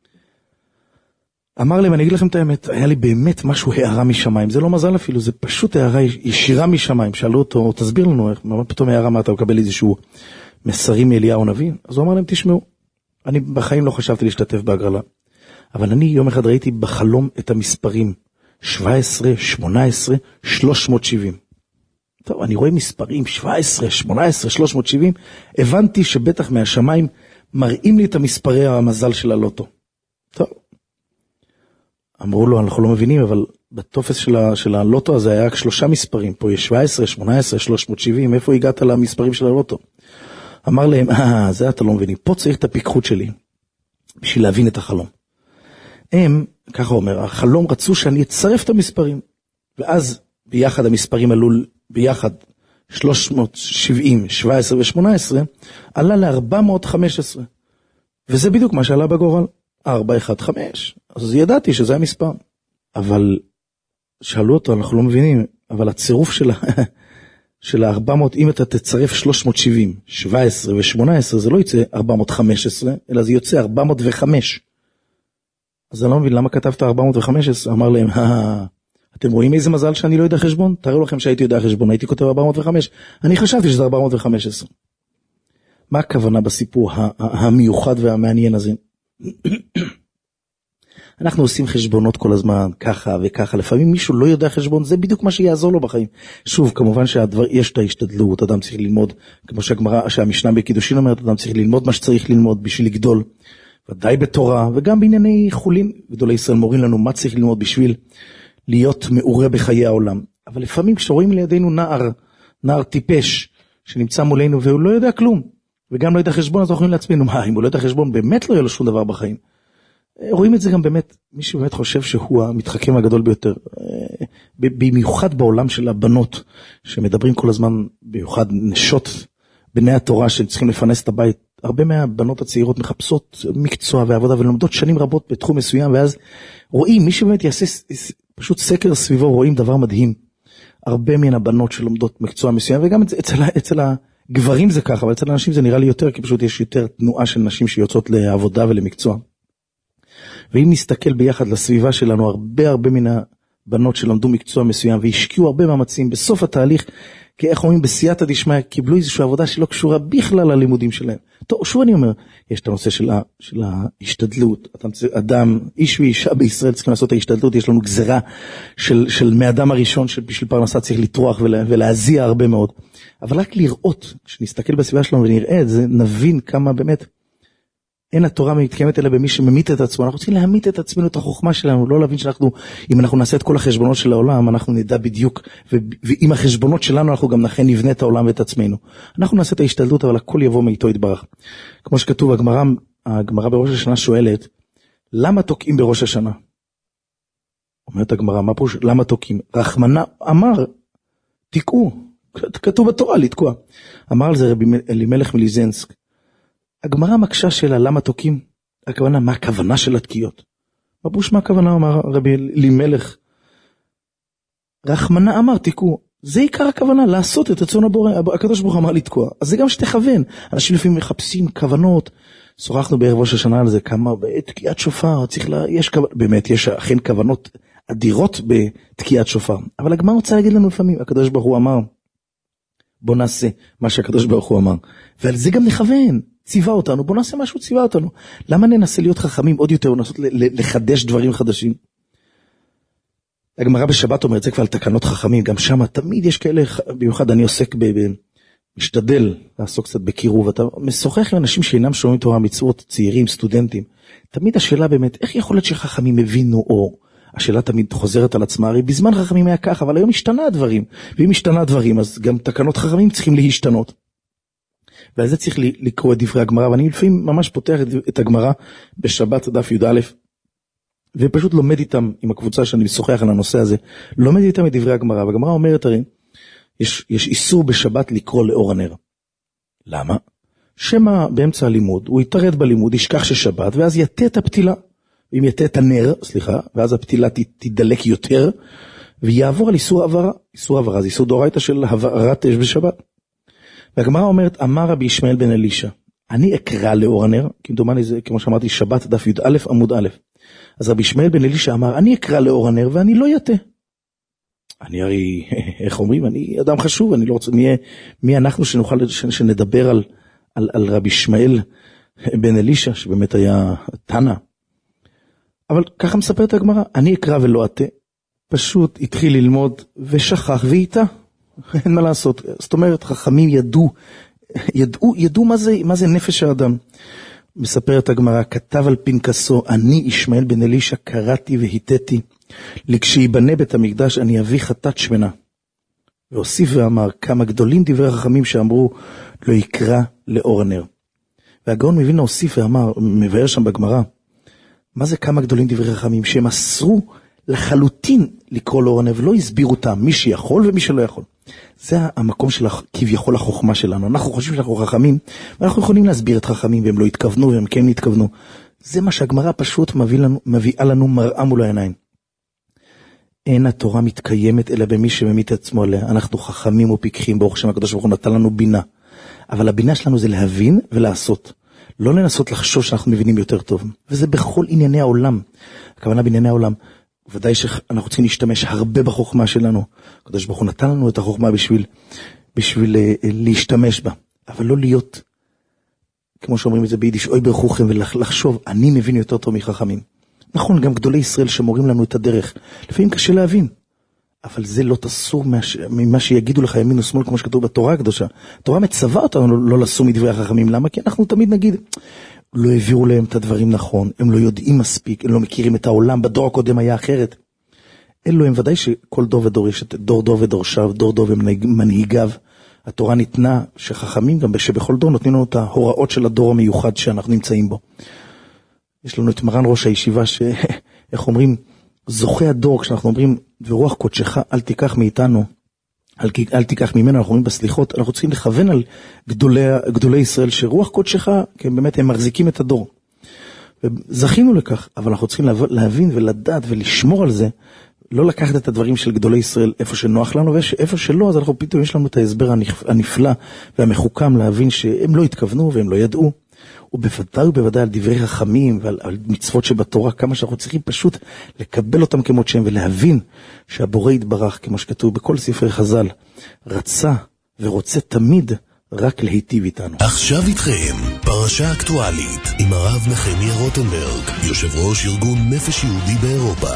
Speaker 6: אמר להם, אני אגיד לכם את האמת, היה לי באמת משהו הערה משמיים, זה לא מזל אפילו, זה פשוט הערה ישירה משמיים. שאלו אותו, תסביר לנו, פתאום הערה מה אתה מקבל איזשהו מסרים מאליהו הנביא? אז הוא אמר להם, תשמעו, אני בחיים לא חשבתי להשתתף בהגרלה, אבל אני יום אחד ראיתי בחלום את המספרים, 17, 18, 370. טוב, אני רואה מספרים, 17, 18, 370, הבנתי שבטח מהשמיים מראים לי את המספרי המזל של הלוטו. טוב. אמרו לו, אנחנו לא מבינים, אבל בטופס של הלוטו הזה היה 3 מספרים, פה יש 17, 18, 370, איפה הגעת למספרים של הלוטו? אמר להם, זה אתה לא מבינים, פה צריך את הפיקחות שלי, בשביל להבין את החלום. הם, ככה אומר, החלום רצו שאני אצרף את המספרים, ואז ביחד המספרים עלו ביחד 370, 17 ו-18, עלה ל-415, וזה בדיוק מה שעלה בגורל, 415, אז ידעתי שזה המספר, אבל שאלו אותו, אנחנו לא מבינים, אבל הצירוף של ה-400, אם אתה תצרף 370, 17 ו-18, זה לא יצא 415, אלא זה יוצא 405. אז אני לא מבין, למה כתבת 415? אמר להם, אתם רואים איזה מזל שאני לא יודע חשבון? תראו לכם שהייתי יודע חשבון, הייתי כותב 405. אני חשבתי שזה 415. מה הכוונה בסיפור המיוחד והמעניין הזה? אנחנו עושים חשבונות כל הזמן, ככה וככה, לפעמים מישהו לא יודע חשבון, זה בדיוק מה שיעזור לו בחיים. שוב, כמובן יש את ההשתדלות, אדם צריך ללמוד, כמו שהמשנה בקידושין אומרת, אדם צריך ללמוד מה שצריך ללמוד בשביל לגדול, ודאי בתורה, וגם בענייני חולין, גדולי ישראל מורים לנו מה צריך ללמוד בשביל להיות מעורה בחיי העולם. אבל לפעמים כשרואים לידינו נער טיפש, שנמצא מולנו והוא לא יודע כלום, וגם לא יודע חשבון, אז אנחנו יכולים לעצמנו, אם הוא לא יודע חשבון, באמת לא יהיה לו שום דבר בחיים. רואים את זה גם באמת, מי שבאמת חושב שהוא המתחכם הגדול ביותר, במיוחד בעולם של הבנות, שמדברים כל הזמן, במיוחד נשות בני התורה, שצריכים לפנס את הבית, הרבה מהבנות הצעירות מחפשות מקצוע ועבודה, ולומדות שנים רבות בתחום מסוים, ואז רואים, מי שבאמת יעשה פשוט סקר סביבו, רואים דבר מדהים, הרבה מן הבנות שלומדות מקצוע מסוים, וגם אצל הגברים זה ככה, אבל אצל האנשים זה נראה לי יותר, כי פשוט יש יותר תנועה של נשים שיוצאות לעבודה ולמקצוע. ואם נסתכל ביחד לסביבה שלנו, הרבה מן הבנות שלמדו מקצוע מסוים, והשקיעו הרבה מאמצים בסוף התהליך, כי איך אומרים, בסייעתא דשמיא, קיבלו איזושהי עבודה שלא קשורה בכלל ללימודים שלהם. טוב, שוב אני אומר, יש את הנושא של ההשתדלות, אדם, איש ואישה בישראל צריכים לעשות את ההשתדלות, יש לנו גזרה של מאדם הראשון, שבשביל פרנסה צריך לטרוח ולהזיע הרבה מאוד. אבל רק לראות, כשנסתכל בסביבה שלנו ונראה את זה, נבין כמה באמת, אין התורה מתקיימת אלא במי שממית את עצמו. אנחנו צריכים להמית את עצמנו, את החוכמה שלנו, לא להבין שאנחנו, אם אנחנו נעשה את כל החשבונות של העולם, אנחנו נדע בדיוק, ועם החשבונות שלנו אנחנו גם נכן נבנה את העולם ואת עצמנו. אנחנו נעשה את ההשתדלות, אבל הכל יבוא מאיתו יתברך. כמו שכתוב, הגמרא בראש השנה שואלת, למה תוקעים בראש השנה? אומרת הגמרא, מה פירוש? למה תוקעים? רחמנא אמר, תקעו. כתוב בתורה לתקוע. אמר על זה רבי אלימלך מליזנסק. הגמרא מקשה שאלה, למה תוקים? הכוונה, מה הכוונה של התקיעות? מה הכוונה, אמר רבי אלימלך? רחמנא אמר, תיקו. זה עיקר הכוונה, לעשות את רצון הבורא. הקדוש ברוך הוא אמר לתקוע. אז זה גם שתכוון. אנשים לפעמים מחפשים כוונות. שוחחנו בערב ראש השנה על זה, כמה בתקיעת שופר, באמת, יש אכן כוונות אדירות בתקיעת שופר. אבל הגמרא רוצה להגיד לנו לפעמים, הקדוש ברוך הוא אמר, בוא נעשה מה שהקדוש ברוך הוא אמר. ועל זה גם נכוון. ציווה אותנו, בוא נעשה משהו, ציווה אותנו. למה ננסה להיות חכמים עוד יותר, ונסות לחדש דברים חדשים? הגמרא בשבת אומרת, זה כבר על תקנות חכמים, גם שם תמיד יש כאלה, במיוחד אני עוסק משתדל לעסוק קצת בקירוב, אתה משוחח עם אנשים שאינם שומעים תורה מצוות, צעירים, סטודנטים, תמיד השאלה באמת, איך יכול להיות שחכמים הבינו, או השאלה תמיד חוזרת על עצמה, הרי בזמן חכמים היה ככה, אבל היום השתנה הדברים, ואם השתנה הדברים, אז גם תקנות חכמים צריכים להשתנות. ועל זה צריך לקרוא את דברי הגמרא, ואני לפעמים ממש פותח את הגמרא בשבת דף י"א, ופשוט לומד איתם, עם הקבוצה שאני משוחח על הנושא הזה, לומד איתם את דברי הגמרא, והגמרא אומרת הרי, יש איסור בשבת לקרוא לאור הנר. למה? שמה באמצע הלימוד, הוא יתרד בלימוד, ישכח ששבת, ואז יתה את הפתילה, אם יתה את הנר, ואז הפתילה תדלק יותר, ויעבור על איסור העברה, איסור העברה, זה איסור דאורייתא של הבערת אש בשבת. והגמרא אומרת, אמר רבי ישמעאל בן אלישע, אני אקרא לאור הנר, כמדומני זה, כמו שאמרתי, שבת דף י"א עמוד א'. אז רבי ישמעאל בן אלישע אמר, אני אקרא לאור הנר ואני לא יתה. אני הרי, איך אומרים, אני אדם חשוב, אני לא רוצה, מי אנחנו שנדבר על רבי ישמעאל בן אלישע, שבאמת היה תנא. אבל ככה מספרת הגמרא, אני אקרא ולא אתה, פשוט התחיל ללמוד ושכח ואיתה. אין מה לעשות. זאת אומרת, חכמים ידעו מה זה נפש האדם. מספרת הגמרא, כתב על פנקסו, אני ישמעאל בן אלישע קראתי והיתתי, לכשייבנה בית המקדש אני אביא חטאת שמנה. והוסיף ואמר, כמה גדולים דברי החכמים שאמרו, לא יקרא לאור הנר. והגאון מווילנה הוסיף ואמר, מבאר שם בגמרא, מה זה כמה גדולים דברי חכמים? שהם אסרו לחלוטין לקרוא לאור הנר, ולא הסבירו אותם, מי שיכול ומי שלא יכול. זה המקום של כביכול החוכמה שלנו. אנחנו חושבים שאנחנו חכמים, ואנחנו יכולים להסביר את חכמים, והם לא התכוונו, והם כן התכוונו. זה מה שהגמרא פשוט מביאה לנו מראה מול העיניים. אין התורה מתקיימת אלא במי שממית עצמו עליה. אנחנו חכמים ופיקחים, ברוך שם הקדוש ברוך הוא נתן לנו בינה. אבל הבינה שלנו זה להבין ולעשות. לא לנסות לחשוב שאנחנו מבינים יותר טוב. וזה בכל ענייני העולם. הכוונה בענייני העולם. ודאי שאנחנו צריכים להשתמש הרבה בחוכמה שלנו. הקדוש ברוך הוא נתן לנו את החוכמה בשביל להשתמש בה. אבל לא להיות, כמו שאומרים את זה ביידיש, אוי ברכוכם, ולחשוב, אני מבין יותר טוב מחכמים. נכון, גם גדולי ישראל שמורים לנו את הדרך. לפעמים קשה להבין. אבל זה לא תסור ממה שיגידו לך ימין ושמאל, כמו שכתוב בתורה הקדושה. התורה מצווה אותנו לא לסור מדברי החכמים. למה? כי אנחנו תמיד נגיד, לא העבירו להם את הדברים נכון, הם לא יודעים מספיק, הם לא מכירים את העולם, בדור הקודם היה אחרת. אלו הם ודאי שכל דור ודור יש את דור ודורשיו, דור ומנהיגיו. התורה ניתנה שחכמים גם שבכל דור נותנים לנו את ההוראות של הדור המיוחד שאנחנו נמצאים בו. יש לנו את מרן ראש הישיבה איך אומרים, זוכה הדור, כשאנחנו אומרים, ורוח קודשך אל תיקח מאיתנו, אל תיקח ממנו, אנחנו אומרים בסליחות, אנחנו צריכים לכוון על גדולי ישראל, שרוח קודשך, כי באמת הם מחזיקים את הדור. וזכינו לכך, אבל אנחנו צריכים להבין ולדעת ולשמור על זה, לא לקחת את הדברים של גדולי ישראל איפה שנוח לנו, ואיפה שלא, אז אנחנו פתאום יש לנו את ההסבר הנפלא והמחוכם להבין שהם לא התכוונו והם לא ידעו. ובוודאי על דברי חכמים ועל מצוות שבתורה, כמה שאנחנו צריכים פשוט לקבל אותם כמות שהם ולהבין שהבורא יתברך, כמו שכתוב בכל ספרי חז"ל, רצה ורוצה תמיד רק להיטיב איתנו.
Speaker 1: עכשיו איתכם, פרשה אקטואלית עם הרב נחמיה רוטנברג, יושב ראש ארגון נפש יהודי באירופה.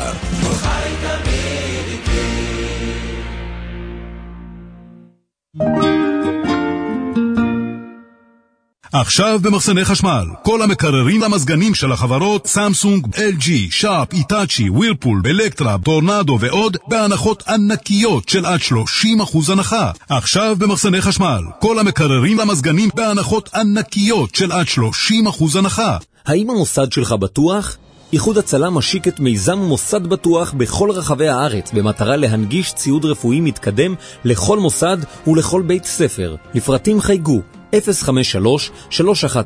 Speaker 5: עכשיו במחסני חשמל, כל המקררים למזגנים של החברות סמסונג, LG, שרפ, איטאצ'י, ווירפול, אלקטרה, טורנדו ועוד, בהנחות ענקיות של עד 30% הנחה. עכשיו במחסני חשמל, כל המקררים למזגנים בהנחות ענקיות של עד 30% הנחה.
Speaker 10: האם המוסד שלך בטוח? איחוד הצלה משיק את מיזם מוסד בטוח בכל רחבי הארץ במטרה להנגיש ציוד רפואי מתקדם לכל מוסד ולכל בית ספר. לפרטים חייגו 053-310-8793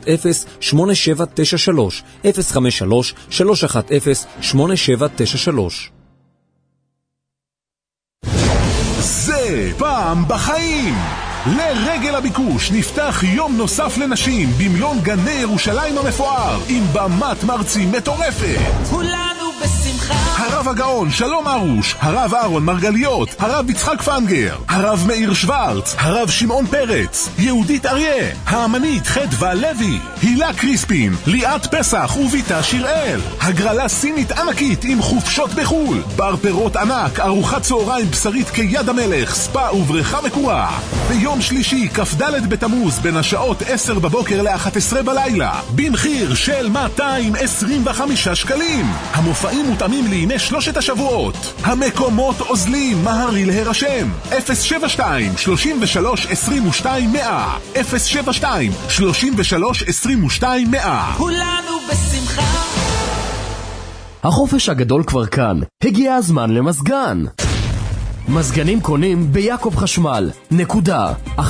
Speaker 10: 053-310-8793.
Speaker 4: זה פעם בחיים. לרגל הביקוש נפתח יום נוסף לנשים במלון גני ירושלים המפואר עם במת מרצים מטורפת.
Speaker 3: כולנו בשמחה.
Speaker 4: הרב הגאון שלום ארוש, הרב אהרון מרגליות, הרב יצחק פנגר, הרב מאיר שוורץ, הרב שמעון פרץ, יהודית אריה, האמנית חדווה לוי, הילה קריספין, ליאת פסח וביתה שיראל, הגרלה סינית ענקית עם חופשות בחול, בר פירות ענק, ארוחת צהריים בשרית כיד המלך, ספה ובריכה מקורה. ביום שלישי כ"ד בתמוז בין השעות 10 בבוקר ל-11 בלילה במחיר של 225 שקלים. המופעים מותאמים לימי שלושת השבועות. המקומות עוזלים, מהרי להירשם 072 33 22 100 072 33 22 100.
Speaker 3: כולנו בשמחה.
Speaker 9: החופש הגדול כבר כאן, הגיע הזמן למזגן. מזגנים קונים ביעקב חשמל, נקודה 1-750-50-10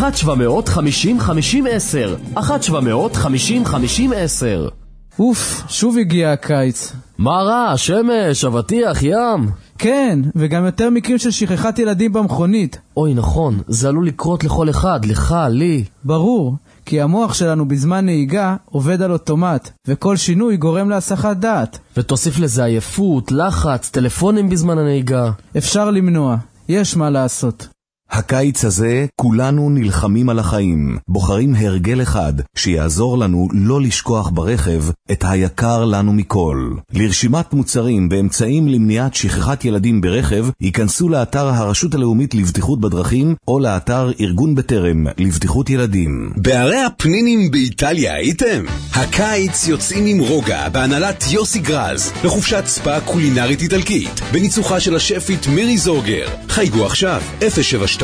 Speaker 9: 1-750-50-10.
Speaker 16: אוף, שוב הגיע הקיץ.
Speaker 9: מה רע? שמש, אבטיח, ים.
Speaker 16: כן, וגם יותר מקרים של שכחת ילדים במכונית.
Speaker 9: אוי נכון, זה עלול לקרות לכל אחד, לך, לי.
Speaker 16: ברור, כי המוח שלנו בזמן נהיגה עובד על אוטומט, וכל שינוי גורם להסחת דעת.
Speaker 9: ותוסיף לזה עייפות, לחץ, טלפונים בזמן הנהיגה.
Speaker 16: אפשר למנוע, יש מה לעשות.
Speaker 11: הקיץ הזה כולנו נלחמים על החיים, בוחרים הרגל אחד שיעזור לנו לא לשכוח ברכב את היקר לנו מכל. לרשימת מוצרים באמצעים למניעת שכחת ילדים ברכב ייכנסו לאתר הרשות הלאומית לבטיחות בדרכים או לאתר ארגון בטרם לבטיחות ילדים.
Speaker 15: בערי הפנינים באיטליה הייתם? הקיץ יוצאים עם רוגע בהנהלת יוסי גרז לחופשת ספה קולינרית איטלקית בניצוחה של השפית מירי זורגר. חייגו עכשיו 072-235-4444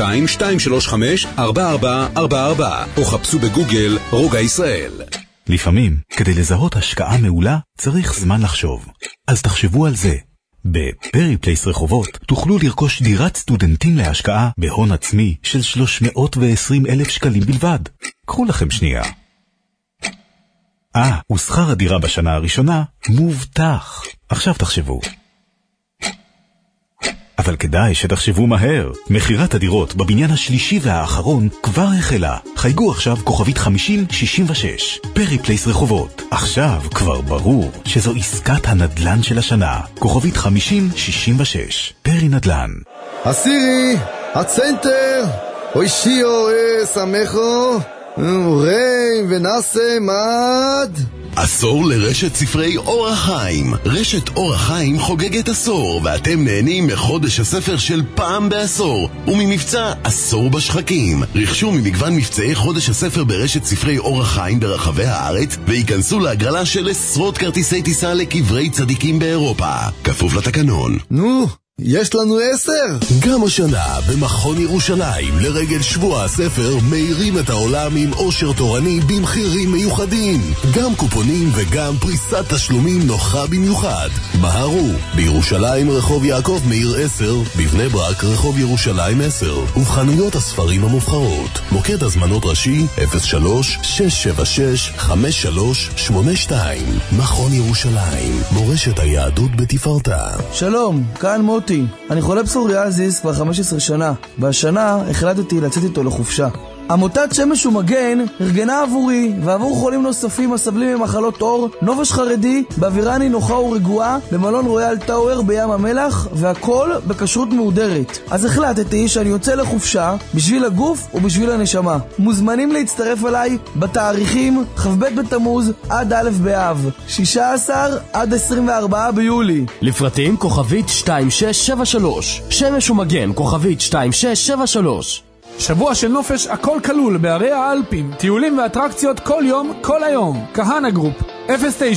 Speaker 15: או חפשו בגוגל רוגע ישראל.
Speaker 4: לפעמים, כדי לזהות השקעה מעולה, צריך זמן לחשוב. אז תחשבו על זה. בפרי פלייס רחובות תוכלו לרכוש דירת סטודנטים להשקעה בהון עצמי של 320,000 שקלים בלבד. קחו לכם שנייה. ושכר הדירה בשנה הראשונה מובטח. עכשיו תחשבו. אבל כדאי שתחשבו מהר. מחירת הדירות בבניין השלישי והאחרון כבר החלה. חייגו עכשיו כוכבית 5066. פרי פלייס רחובות. עכשיו כבר ברור שזו עסקת הנדלן של השנה. כוכבית 5066. פרי נדלן.
Speaker 17: הסירי, הצנטר, אוישיו, סמכו, ריי ונעשה מד.
Speaker 1: עשור לרשת ספרי אור החיים. רשת אור החיים חוגגת עשור, ואתם נהנים מחודש הספר של פעם בעשור, וממבצע עשור בשחקים. רכשו ממגוון מבצעי חודש הספר ברשת ספרי אור החיים ברחבי הארץ, וייכנסו להגרלה של עשרות כרטיסי טיסה לקברי צדיקים באירופה. כפוף לתקנון.
Speaker 17: נו, יש לנו 10.
Speaker 1: גם השנה במכון ירושלים לרגל שבוע הספר מאירים את העולם עם עושר תורני במחירים מיוחדים, גם קופונים וגם פריסת תשלומים נוחה במיוחד. מהרו, בירושלים רחוב יעקב מאיר 10, בבני ברק רחוב ירושלים 10, ובחנויות הספרים המובחרות. מוקד הזמנות ראשי 03-676-5382. מכון ירושלים, מורשת היהדות בתפארתה.
Speaker 18: שלום, כאן מוטי. אני חולה פסוריאזיס כבר 15 שנה, והשנה החלטתי לצאת איתו לחופשה. עמותת שמש ומגן ארגנה עבורי ועבור חולים נוספים הסבלים ממחלות עור נובש חרדי באווירה נינוחה ורגועה במלון רויאל טאוור בים המלח, והכל בכשרות מהודרת. אז החלטתי שאני יוצא לחופשה בשביל הגוף ובשביל הנשמה. מוזמנים להצטרף אליי בתאריכים כ"ב בתמוז עד א' באב, 16 עד 24 ביולי.
Speaker 9: לפרטים כוכבית 2673. שמש ומגן כוכבית 2673.
Speaker 19: שבוע של נופש הכל כלול בערי האלפים, טיולים ואטרקציות כל יום, כל היום. כהנה גרופ 0986161770,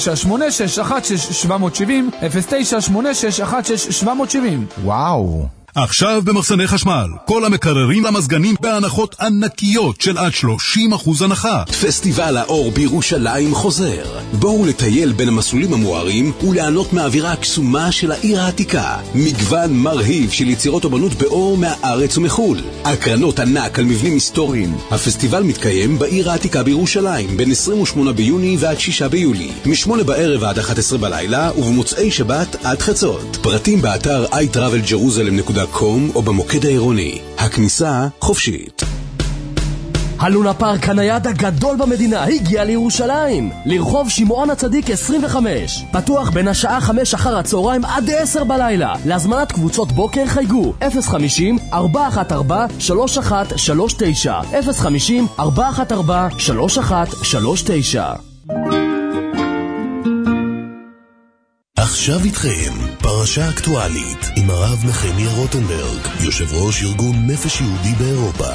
Speaker 19: 0986161770.
Speaker 5: וואו. עכשיו במחסני חשמל, כל המקררים למזגנים בהנחות ענקיות של עד 30% הנחה.
Speaker 15: פסטיבל האור בירושלים חוזר. בואו לטייל בין המסלולים המוארים וליהנות מהאווירה הקסומה של העיר העתיקה. מגוון מרהיב של יצירות אומנות באור מהארץ ומחול. הקרנות ענק על מבנים היסטוריים. הפסטיבל מתקיים בעיר העתיקה בירושלים בין 28 ביוני ועד 6 ביולי, מ-8 בערב עד 11 בלילה, ובמוצאי שבת עד חצות. פרטים באתר iTravelJerusalem.com או במוקד העירוני. הכניסה חופשית.
Speaker 9: הלונה פארק הנייד הגדול במדינה הגיע לירושלים, לרחוב שמעון הצדיק 25. פתוח בין השעה 5 אחר הצהריים עד 10 בלילה. להזמנת קבוצות בוקר חייגו 050-414-3139, 050-414-3139.
Speaker 1: עכשיו איתכם פרשה אקטואלית עם הרב נחמיה רוטנברג, יושב ראש ארגון נפש יהודי באירופה.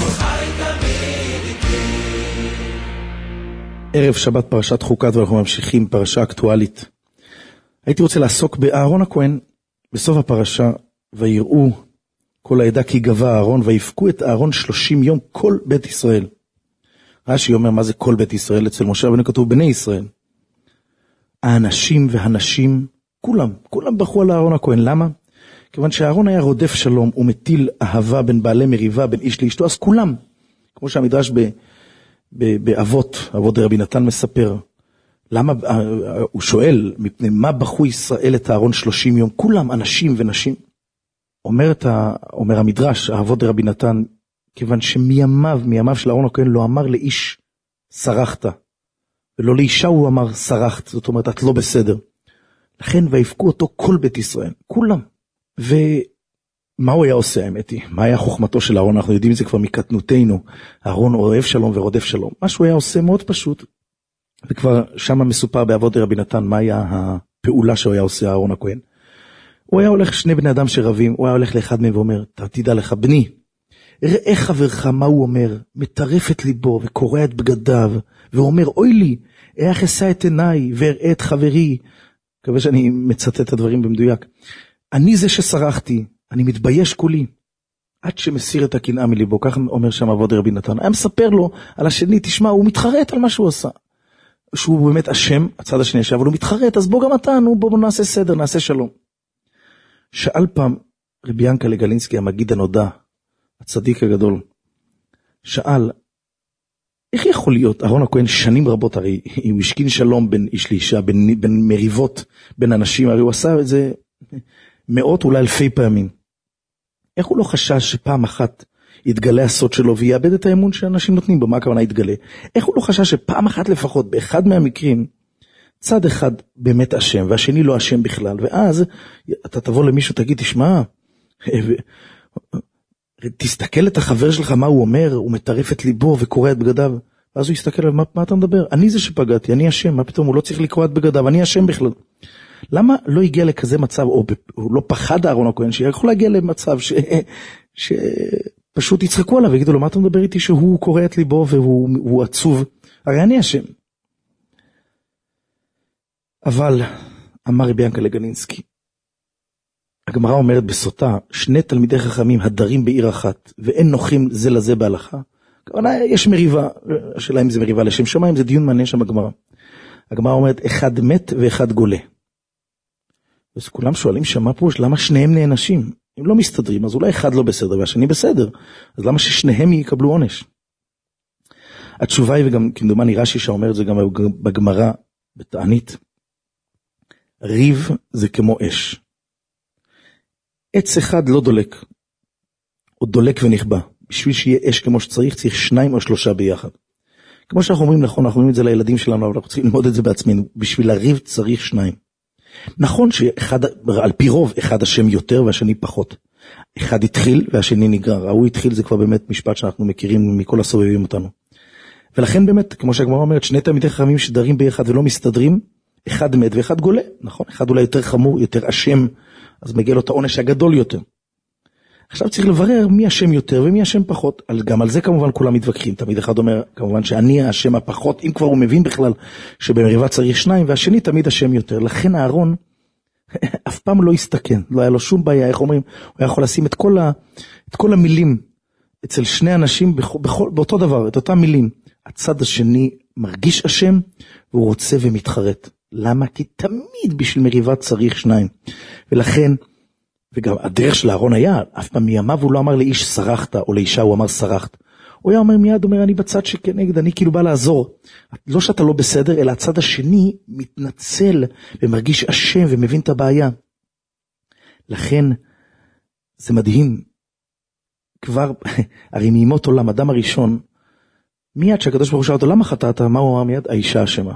Speaker 6: ערב שבת פרשת חוקת, ואנחנו ממשיכים פרשה אקטואלית. הייתי רוצה לעסוק באהרון הכהן. בסוף הפרשה, ויראו כל העדה כי גבה אהרון, ויפקו את אהרון 30 יום כל בית ישראל. רש"י אומר מה זה כל בית ישראל? אצל משה רבנו כתוב בני ישראל. האנשים והנשים, כולם בכו על אהרון הכהן. למה? כיוון שאהרון היה רודף שלום, הוא מטיל אהבה בין בעלי מריבה, בין איש לאשתו, אז כולם, כמו שהמדרש באבות, אבות רבי נתן מספר, למה, הוא שואל, מפני מה בכו ישראל את אהרון 30 יום? כולם, אנשים ונשים. אומר המדרש, אבות רבי נתן, כיוון מימיו של אהרון הכהן לא אמר לאיש שרחת, ולא לאישה הוא אמר שרחת, זאת אומרת את לא בסדר. לכן ויפקו אותו כל בית ישראל, כולם. מה הוא היה עושה, האמת היא? מה היה חוכמתו של אהרון? אנחנו יודעים את זה כבר מקטנותינו. אהרון אוהב שלום ורודף שלום. מה שהוא היה עושה מאוד פשוט. וכבר שם מסופר באבות רבי נתן, מה היה הפעולה שהוא היה עושה אהרון הכהן. הוא היה הולך, שני בני אדם שרבים, הוא היה הולך לאחד מהם ואומר, תדע לך, בני, ראה חברך מה הוא אומר, מטרף את ליבו וקורע את בגדיו, ואומר, אוי לי, איך אשא את עיניי ואראה את חברי. מקווה שאני מצטט את הדברים במדויק. אני זה ששרחתי, אני מתבייש כולי, עד שמסיר את הקנאה מליבו. כך אומר שם אבות רבי נתן. היה מספר לו על השני, תשמע, הוא מתחרט על מה שהוא עשה. שהוא באמת אשם, הצד השני ישב, אבל הוא מתחרט, אז בוא גם אתה, בוא נעשה סדר, נעשה שלום. שאל פעם רבי ינקלה גלינסקי, המגיד הנודע, הצדיק הגדול, שאל, איך יכול להיות, אהרון הכהן שנים רבות, הרי הוא השכין שלום בין איש לאישה, בין מריבות, בין אנשים, הרי הוא עשה את זה מאות, אולי אלפי פעמים. איך הוא לא חשש שפעם אחת יתגלה הסוד שלו, ויאבד את האמון שאנשים נותנים בו, מה הכוונה יתגלה? איך הוא לא חשש שפעם אחת לפחות, באחד מהמקרים, צד אחד באמת אשם, והשני לא אשם בכלל, ואז אתה תבוא למישהו, תגיד, תשמע, תסתכל את החבר שלך, מה הוא אומר, הוא מטרף את ליבו וקורע את בגדיו, ואז הוא יסתכל עליו, מה אתה מדבר? אני זה שפגעתי, אני אשם, מה פתאום, הוא לא צריך לקרוע את בגדיו, אני אשם בכלל. למה לא הגיע לכזה מצב, או הוא לא פחד אהרון הכהן, שיכול להגיע למצב שפשוט יצחקו עליו, ויגידו לו, מה אתה מדבר איתי שהוא קורע את ליבו והוא עצוב? הרי אני אשם. אבל, אמר רבי ינקלה גלינסקי, הגמרא אומרת בסוטה, שני תלמידי חכמים הדרים בעיר אחת, ואין נוחים זה לזה בהלכה. כמובן, יש מריבה, השאלה אם זה מריבה לשם שמיים, זה דיון מעניין שם בגמרא. הגמרא אומרת, אחד מת ואחד גולה. אז כולם שואלים שמה פה, למה שניהם נענשים? אם לא מסתדרים, אז אולי אחד לא בסדר והשני בסדר. אז למה ששניהם יקבלו עונש? התשובה היא, וגם כמדומני רש"י שאומר את זה גם בגמרא, בתענית, ריב זה כמו אש. עץ אחד לא דולק, הוא דולק ונכבה. בשביל שיהיה אש כמו שצריך, צריך 2 או 3 ביחד. כמו שאנחנו אומרים, נכון, אנחנו אומרים את זה לילדים שלנו, אבל אנחנו צריכים ללמוד את זה בעצמנו. בשביל הריב צריך 2. נכון שאחד, על פי רוב, אחד אשם יותר והשני פחות. אחד התחיל והשני נגרר. הוא התחיל, זה כבר באמת משפט שאנחנו מכירים מכל הסובבים אותנו. ולכן באמת, כמו שהגמרא אומרת, שני תלמידי חכמים שדרים ביחד ולא מסתדרים, אחד מת ואחד גולה, נכון? אחד אולי יותר חמור, יותר אשם, אז מגיע לו את העונש הגדול יותר. עכשיו צריך לברר מי אשם יותר ומי אשם פחות. גם על זה כמובן כולם מתווכחים. תמיד אחד אומר, כמובן שאני האשם הפחות, אם כבר הוא מבין בכלל שבמריבה צריך 2, והשני תמיד אשם יותר. לכן האהרון אף פעם לא הסתכן, לא היה לו שום בעיה, איך אומרים, הוא היה יכול לשים את כל המילים אצל שני אנשים באותו דבר, את אותם מילים. הצד השני מרגיש אשם והוא רוצה ומתחרט. למה? כי תמיד בשביל מריבה צריך 2. ולכן, וגם הדרך של אהרון היה, אף פעם מימיו הוא לא אמר לאיש שרחת, או לאישה הוא אמר שרחת. הוא היה אומר מיד, אומר אני בצד שכנגד, אני כאילו בא לעזור. לא שאתה לא בסדר, אלא הצד השני מתנצל ומרגיש אשם ומבין את הבעיה. לכן, זה מדהים. כבר, הרי מימות עולם, אדם הראשון, מיד שהקדוש ברוך הוא שאל אותו, למה חטאת? מה הוא אמר מיד? האישה אשמה.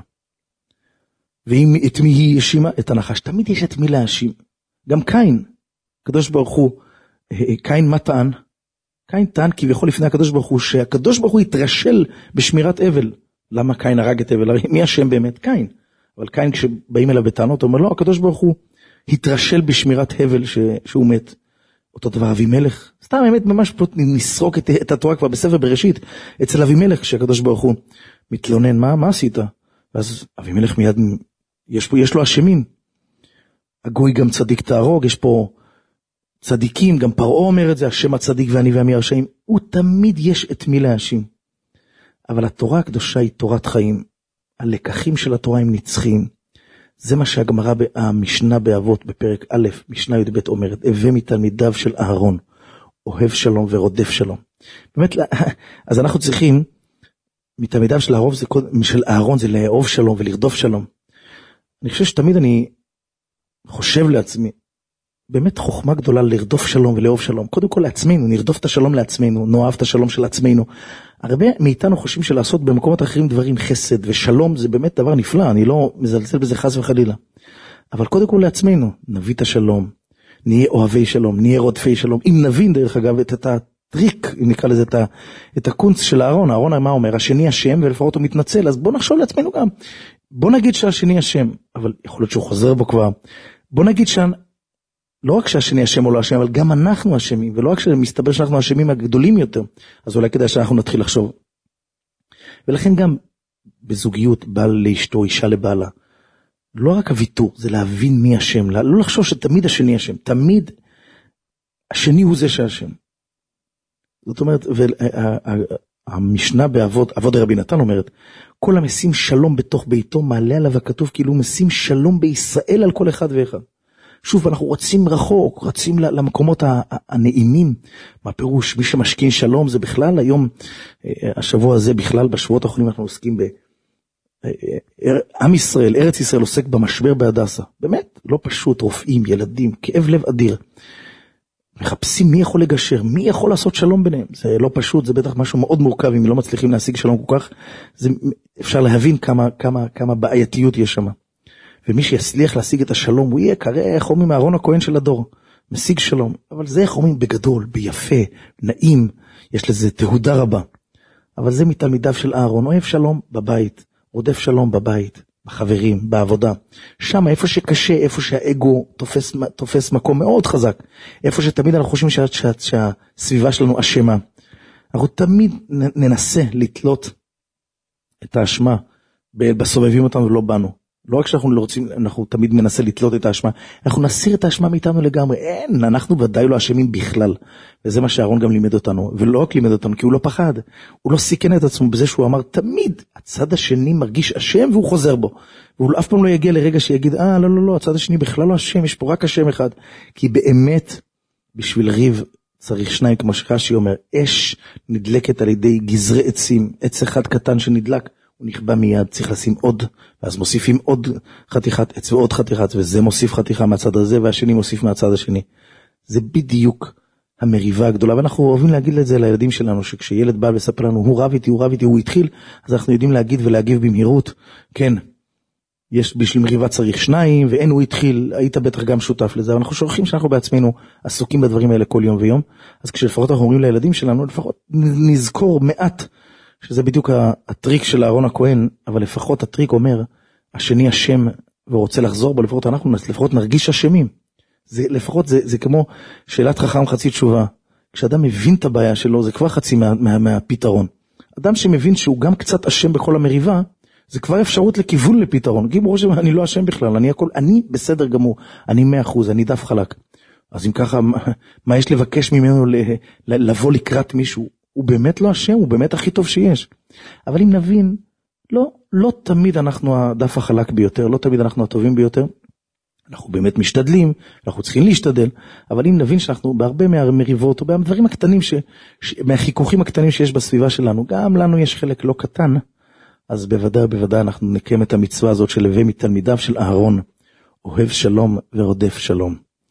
Speaker 6: ואת מי היא האשימה? את הנחש. תמיד יש את מי להאשים. גם קין, הקדוש ברוך הוא, קין מה טען? קין טען כביכול לפני הקדוש ברוך הוא, שהקדוש ברוך הוא יתרשל בשמירת אבל. למה קין הרג את אבל? מי השם באמת? קין. אבל קין כשבאים אליו בטענות, הוא אומר לא, הקדוש ברוך הוא התרשל בשמירת הבל שהוא מת. אותו דבר אבימלך. סתם האמת ממש פה נסרוק את התורה כבר בספר בראשית, אצל אבימלך שהקדוש ברוך הוא מתלונן, מה עשית? אז אבימלך מיד, יש לו אשמים. הגוי גם צדיק תהרוג, יש פה צדיקים, גם פרעה אומר את זה, השם הצדיק ואני ועמי הרשעים, הוא תמיד יש את מי להאשים. אבל התורה הקדושה היא תורת חיים, הלקחים של התורה הם נצחיים, זה מה שהגמרא המשנה באבות בפרק א', משנה י"ב אומרת, הווה מתלמידיו של אהרון, אוהב שלום ורודף שלום. באמת, אז אנחנו צריכים, מתלמידיו של אהרון זה לאהוב שלום ולרדוף שלום. אני חושב שתמיד אני חושב לעצמי, באמת חוכמה גדולה לרדוף שלום ולאהוב שלום. קודם כל לעצמנו, נרדוף את השלום לעצמנו, נאהב את השלום של עצמנו. הרבה מאיתנו חושבים שלעשות במקומות אחרים דברים חסד ושלום זה באמת דבר נפלא, אני לא מזלזל בזה חס וחלילה. אבל קודם כל לעצמנו, נביא את השלום, נהיה אוהבי שלום, נהיה רודפי שלום. אם נבין דרך אגב את הטריק, אם נקרא לזה את הקונץ של אהרון, אהרון מה אומר? השני השם ולפחות הוא מתנצל, אז בוא נחשוב לעצמנו גם. בוא נגיד שהשני השם, אבל יכול להיות שהוא חוזר בו כבר. בוא נגיד לא רק שהשני השם או לא השם, אבל גם אנחנו השמים, ולא רק שמסתבר שאנחנו השמים הגדולים יותר, אז אולי כדאי שאנחנו נתחיל לחשוב. ולכן גם בזוגיות, בעל לאשתו, אישה לבעלה, לא רק הוויתור, זה להבין מי השם, לא לחשוב שתמיד השני השם, תמיד השני הוא זה שהשם. זאת אומרת, המשנה באבות רבי נתן אומרת, כל המשים שלום בתוך ביתו, מעלה עליו הכתוב כאילו משים שלום בישראל על כל אחד ואחד. שוב, אנחנו רצים רחוק, רצים למקומות הנעימים. מה פירוש? מי שמשכין שלום זה בכלל, היום, השבוע הזה בכלל, בשבועות האחרונים אנחנו עוסקים עם ישראל, ארץ ישראל עוסק במשבר בהדסה. באמת, לא פשוט, רופאים, ילדים, כאב לב אדיר. מחפשים מי יכול לגשר, מי יכול לעשות שלום ביניהם. זה לא פשוט, זה בטח משהו מאוד מורכב, אם לא מצליחים להשיג שלום כל כך, אפשר להבין כמה בעייתיות יש שם. ומי שיצליח להשיג את השלום, הוא יהיה קרא, איך אומרים, אהרון הכהן של הדור, משיג שלום. אבל זה איך אומרים, בגדול, ביפה, נעים, יש לזה תהודה רבה. אבל זה מתלמידיו של אהרון, אוהב שלום בבית, רודף שלום בבית, בחברים, בעבודה. שם, איפה שקשה, איפה שהאגו תופס מקום מאוד חזק, איפה שתמיד אנחנו חושבים שהסביבה שלנו אשמה. אנחנו תמיד ננסה לתלות את האשמה בסובבים אותנו ולא בנו. לא רק שאנחנו לא רוצים, אנחנו תמיד מנסה לתלות את האשמה, אנחנו נסיר את האשמה מאיתנו לגמרי, אין, אנחנו ודאי לא אשמים בכלל, וזה מה שאהרון גם לימד אותנו, ולא רק לימד אותנו, כי הוא לא פחד, הוא לא סיכן את עצמו בזה שהוא אמר, תמיד הצד השני מרגיש אשם והוא חוזר בו, והוא אף פעם לא יגיע לרגע שיגיד, לא, הצד השני בכלל לא אשם, יש פה רק אשם אחד, כי באמת, בשביל ריב צריך שניים, כמו שרש"י אומר, אש נדלקת על ידי גזרי עצים, עץ אחד קטן שנדלק, הוא נכבה מיד, צריך לשים עוד, ואז מוסיפים עוד חתיכת עץ ועוד חתיכת, וזה מוסיף חתיכה מהצד הזה, והשני מוסיף מהצד השני. זה בדיוק המריבה הגדולה, ואנחנו אוהבים להגיד את זה לילדים שלנו, שכשילד בא לספר לנו, הוא רב איתי, הוא התחיל, אז אנחנו יודעים להגיד ולהגיב במהירות, כן, יש בשביל מריבה צריך שניים, ואין הוא התחיל, היית בטח גם שותף לזה, אבל אנחנו שוכחים שאנחנו בעצמנו עסוקים בדברים האלה כל יום ויום, אז כשלפחות אנחנו אומרים לילדים שלנו, לפחות נזכור מעט, שזה בדיוק הטריק של אהרון הכהן, אבל לפחות הטריק אומר, השני אשם ורוצה לחזור בו, לפחות נרגיש אשמים. זה כמו שאלת חכם חצי תשובה. כשאדם מבין את הבעיה שלו, זה כבר חצי מהפתרון. אדם שמבין שהוא גם קצת אשם בכל המריבה, זה כבר אפשרות לכיוון לפתרון. גיבור שאני לא אשם בכלל, אני בסדר גמור, אני 100%, אני דף חלק. אז אם ככה, מה יש לבקש ממנו לבוא לקראת מישהו? הוא באמת לא אשם, הוא באמת הכי טוב שיש. אבל אם נבין, לא תמיד אנחנו הדף החלק ביותר, לא תמיד אנחנו הטובים ביותר. אנחנו באמת משתדלים, אנחנו צריכים להשתדל, אבל אם נבין שאנחנו בהרבה מהמריבות, או בדברים הקטנים, מהחיכוכים הקטנים שיש בסביבה שלנו, גם לנו יש חלק לא קטן, אז בוודאי אנחנו נקיים את המצווה הזאת של הווי מתלמידיו של אהרון, אוהב שלום ורודף שלום.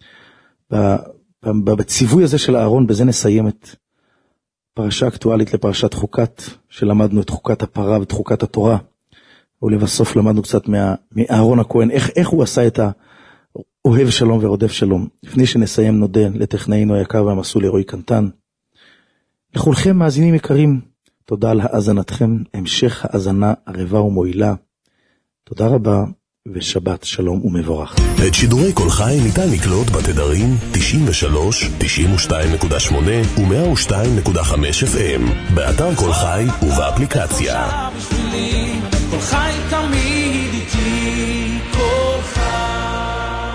Speaker 6: בציווי הזה של אהרון, בזה נסיים את פרשה אקטואלית לפרשת חוקת, שלמדנו את חוקת הפרה ואת חוקת התורה, ולבסוף למדנו קצת מאהרון הכהן, איך הוא עשה את האוהב שלום ורודף שלום. לפני שנסיים נודה לטכנאינו היקר והמסור לרועי קנטן. לכולכם מאזינים יקרים, תודה על האזנתכם, המשך האזנה ערבה ומועילה. תודה רבה ושבת שלום ומבורך.
Speaker 1: את שידורי כל חי ניתן לקלוט בתדרים 93, 92.8 ו102.5 FM, באתר כל חי ובאפליקציה.
Speaker 3: כל חי תמיד איתי, כל חי.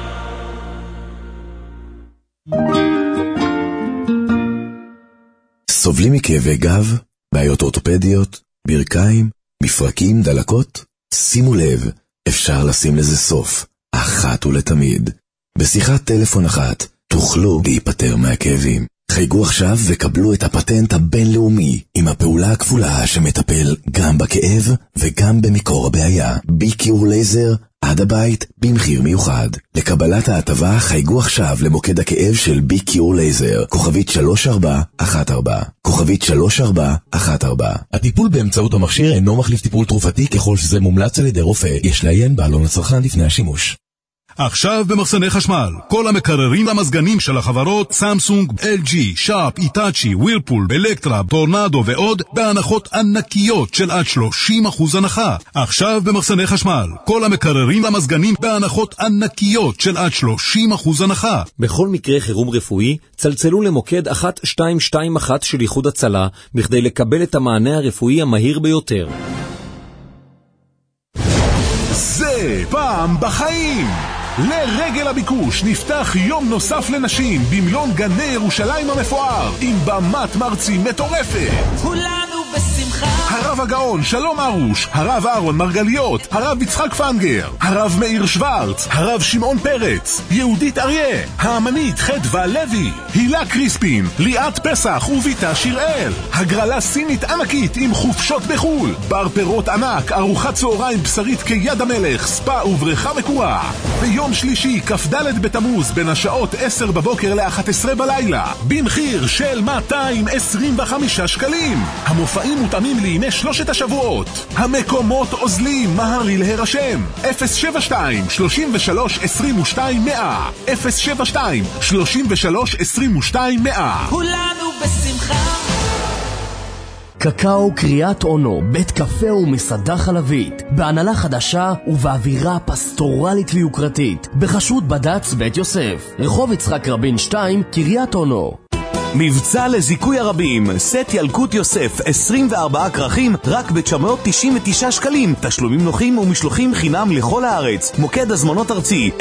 Speaker 1: סובלים מכאבי גב, בעיות אורתופדיות, ברכיים, מפרקים, דלקות? שימו לב, אפשר לשים לזה סוף, אחת ולתמיד. בשיחת טלפון אחת תוכלו להיפטר מהכאבים. חייגו עכשיו וקבלו את הפטנט הבינלאומי עם הפעולה הכפולה שמטפל גם בכאב וגם במקור הבעיה. בי-קיור לייזר עד הבית במחיר מיוחד. לקבלת ההטבה חייגו עכשיו למוקד הכאב של בי-קיור לייזר, כוכבית 3414, כוכבית 3414. הטיפול באמצעות המכשיר אינו מחליף טיפול תרופתי ככל שזה מומלץ על ידי רופא. יש לעיין בעלון הצרכן לפני השימוש.
Speaker 5: עכשיו במחסני חשמל, כל המקררים למזגנים של החברות סמסונג, LG, שרפ, איטאצ'י, ווירפול, אלקטרה, טורנדו ועוד בהנחות ענקיות של עד 30% הנחה. עכשיו במחסני חשמל, כל המקררים למזגנים בהנחות ענקיות של עד 30% הנחה.
Speaker 10: בכל מקרה חירום רפואי, צלצלו למוקד 1221 של איחוד הצלה בכדי לקבל את המענה הרפואי המהיר ביותר.
Speaker 4: זה פעם בחיים! לרגל הביקוש נפתח יום נוסף לנשים במלון גני ירושלים המפואר עם במת מרצים מטורפת.
Speaker 3: כולנו בשמחה.
Speaker 4: הרב הגאון שלום ארוש, הרב אהרון מרגליות, הרב יצחק פנגר, הרב מאיר שוורץ, הרב שמעון פרץ, יהודית אריה, האמנית חדווה לוי, הילה קריספין, ליאת פסח וביתה שיראל, הגרלה סינית ענקית עם חופשות בחול, בר פירות ענק, ארוחת צהריים בשרית כיד המלך, ספה ובריכה מקורה. ביום שלישי כ"ד בתמוז בין השעות 10 בבוקר ל-11 בלילה במחיר של 225 שקלים. המופעים מותאמים לימי שלושת השבועות. המקומות עוזלים, מהרי להירשם. 072 33 22 100 072 33 22 100.
Speaker 3: כולנו בשמחה.
Speaker 9: קקאו קריאת אונו, בית קפה ומסעדה חלבית, בהנהלה חדשה ובאווירה פסטורלית ויוקרתית, בחשות בד"ץ בית יוסף, רחוב יצחק רבין 2, קריאת אונו.
Speaker 20: מבצע לזיכוי הרבים, סט ילקוט יוסף 24 כרכים רק ב-999 שקלים, תשלומים נוחים ומשלוחים חינם לכל הארץ. מוקד הזמנות ארצי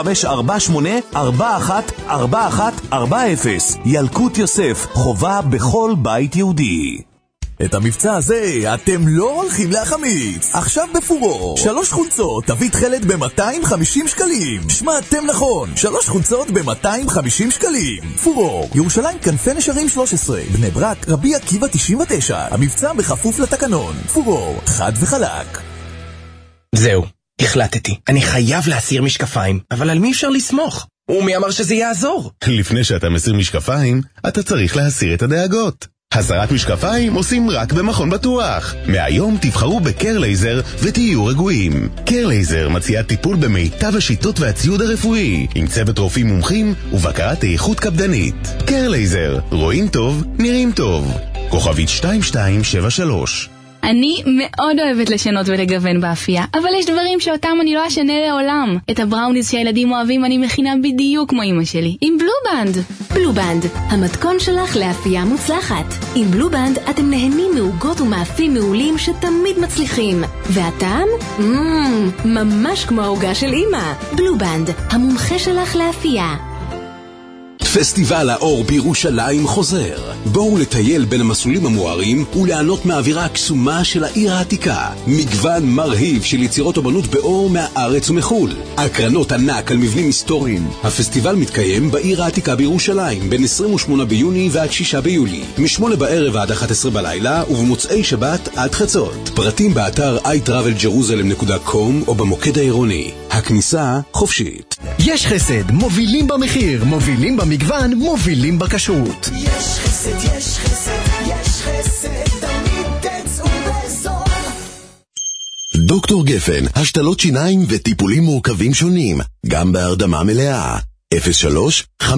Speaker 20: 0548-414140. ילקוט יוסף, חובה בכל בית יהודי.
Speaker 11: את המבצע הזה אתם לא הולכים להחמיץ. עכשיו בפורור 3 חולצות תביא תחלת ב-250 שקלים. שמעתם נכון, 3 חולצות ב-250 שקלים. פורור, ירושלים כנפי נשרים 13, בני ברק רבי עקיבא 99. המבצע בכפוף לתקנון. פורור, חד וחלק.
Speaker 21: זהו, החלטתי, אני חייב להסיר משקפיים, אבל על מי אפשר לסמוך? ומי אמר שזה יעזור?
Speaker 1: לפני שאתה מסיר משקפיים, אתה צריך להסיר את הדאגות. הסרת משקפיים עושים רק במכון בטוח. מהיום תבחרו בקר לייזר ותהיו רגועים. קר לייזר מציעה טיפול במיטב השיטות והציוד הרפואי, עם צוות רופאים מומחים ובקרת איכות קפדנית. קר לייזר, רואים טוב, נראים טוב. כוכבית 2273.
Speaker 13: אני מאוד אוהבת לשנות ולגוון באפייה, אבל יש דברים שאותם אני לא אשנה לעולם. את הבראוניז שהילדים אוהבים אני מכינה בדיוק כמו אמא שלי, עם בלובנד.
Speaker 14: בלובנד, המתכון שלך לאפייה מוצלחת. עם בלובנד אתם נהנים מעוגות ומאפים מעולים שתמיד מצליחים. והטעם? ממש כמו העוגה של אמא. בלובנד, המומחה שלך לאפייה.
Speaker 15: פסטיבל האור בירושלים חוזר. בואו לטייל בין המסלולים המוארים וליהנות מהאווירה הקסומה של העיר העתיקה. מגוון מרהיב של יצירות אומנות באור מהארץ ומחול. הקרנות ענק על מבנים היסטוריים. הפסטיבל מתקיים בעיר העתיקה בירושלים בין 28 ביוני ועד 6 ביולי. מ-8 בערב עד 11 בלילה ובמוצאי שבת עד חצות. פרטים באתר iTravelJerusalem.com או במוקד העירוני. הכניסה חופשית.
Speaker 22: יש חסד, מובילים במחיר, מובילים במגוון, מובילים בכשרות.
Speaker 3: יש חסד, יש חסד, יש חסד, תמיד תצאו בזול.
Speaker 1: דוקטור גפן, השתלות שיניים וטיפולים מורכבים שונים, גם בהרדמה מלאה. 03-570-7575.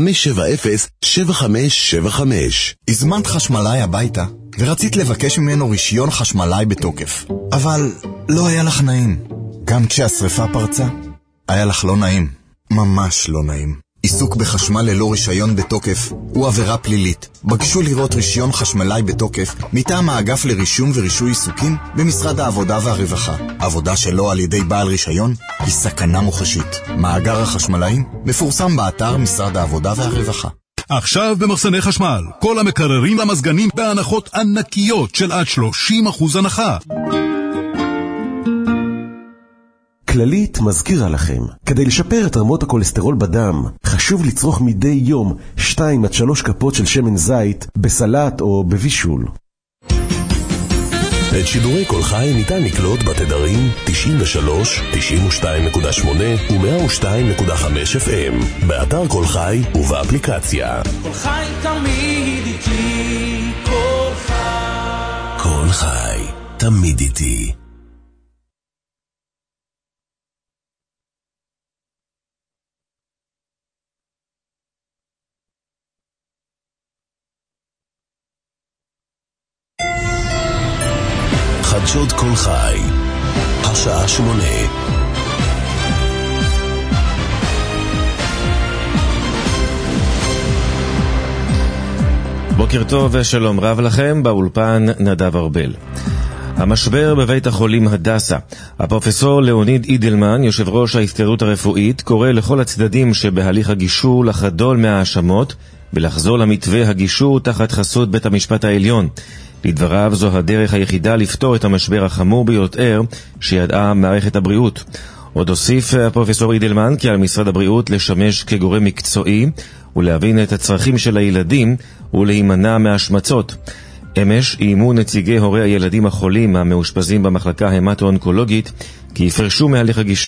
Speaker 23: הזמנת חשמלאי הביתה ורצית לבקש ממנו רישיון חשמלאי בתוקף, אבל לא היה לך נעים. גם כשהשריפה פרצה, היה לך לא נעים, ממש לא נעים. עיסוק בחשמל ללא רישיון בתוקף הוא עבירה פלילית. בקשו לראות רישיון חשמלאי בתוקף מטעם האגף לרישום ורישוי עיסוקים במשרד העבודה והרווחה. עבודה שלא על ידי בעל רישיון היא סכנה מוחשית. מאגר החשמלאים מפורסם באתר משרד העבודה והרווחה.
Speaker 5: עכשיו במחסני חשמל, כל המקררים למזגנים בהנחות ענקיות של עד 30% הנחה.
Speaker 24: כללית מזכירה לכם, כדי לשפר את רמות הכולסטרול בדם, חשוב לצרוך מדי יום 2-3 כפות של שמן זית בסלט או בבישול.
Speaker 1: את שידורי כל חי ניתן לקלוט בתדרים 93, 92.8 ו-102.5 FM, באתר כל חי ובאפליקציה.
Speaker 3: כל חי תמיד איתי, כל חי.
Speaker 1: כל חי תמיד איתי. חדשות כל חי. השעה 8.
Speaker 2: בוקר טוב ושלום רב לכם, באולפן נדב ארבל. המשבר בבית החולים הדסה. הפרופסור ליאוניד אידלמן, יושב ראש ההסתדרות הרפואית, קורא לכל הצדדים שבהליך הגישור לחדול מההאשמות ולחזור למתווה הגישור תחת חסות בית המשפט העליון. לדבריו זו הדרך היחידה לפתור את המשבר החמור ביותר שידעה מערכת הבריאות. עוד הוסיף הפרופסור אידלמן כי על משרד הבריאות לשמש כגורם מקצועי ולהבין את הצרכים של הילדים ולהימנע מהשמצות. אמש איימו נציגי הורי הילדים החולים המאושפזים במחלקה ההמטו-אונקולוגית כי יפרשו מהליך הגישור.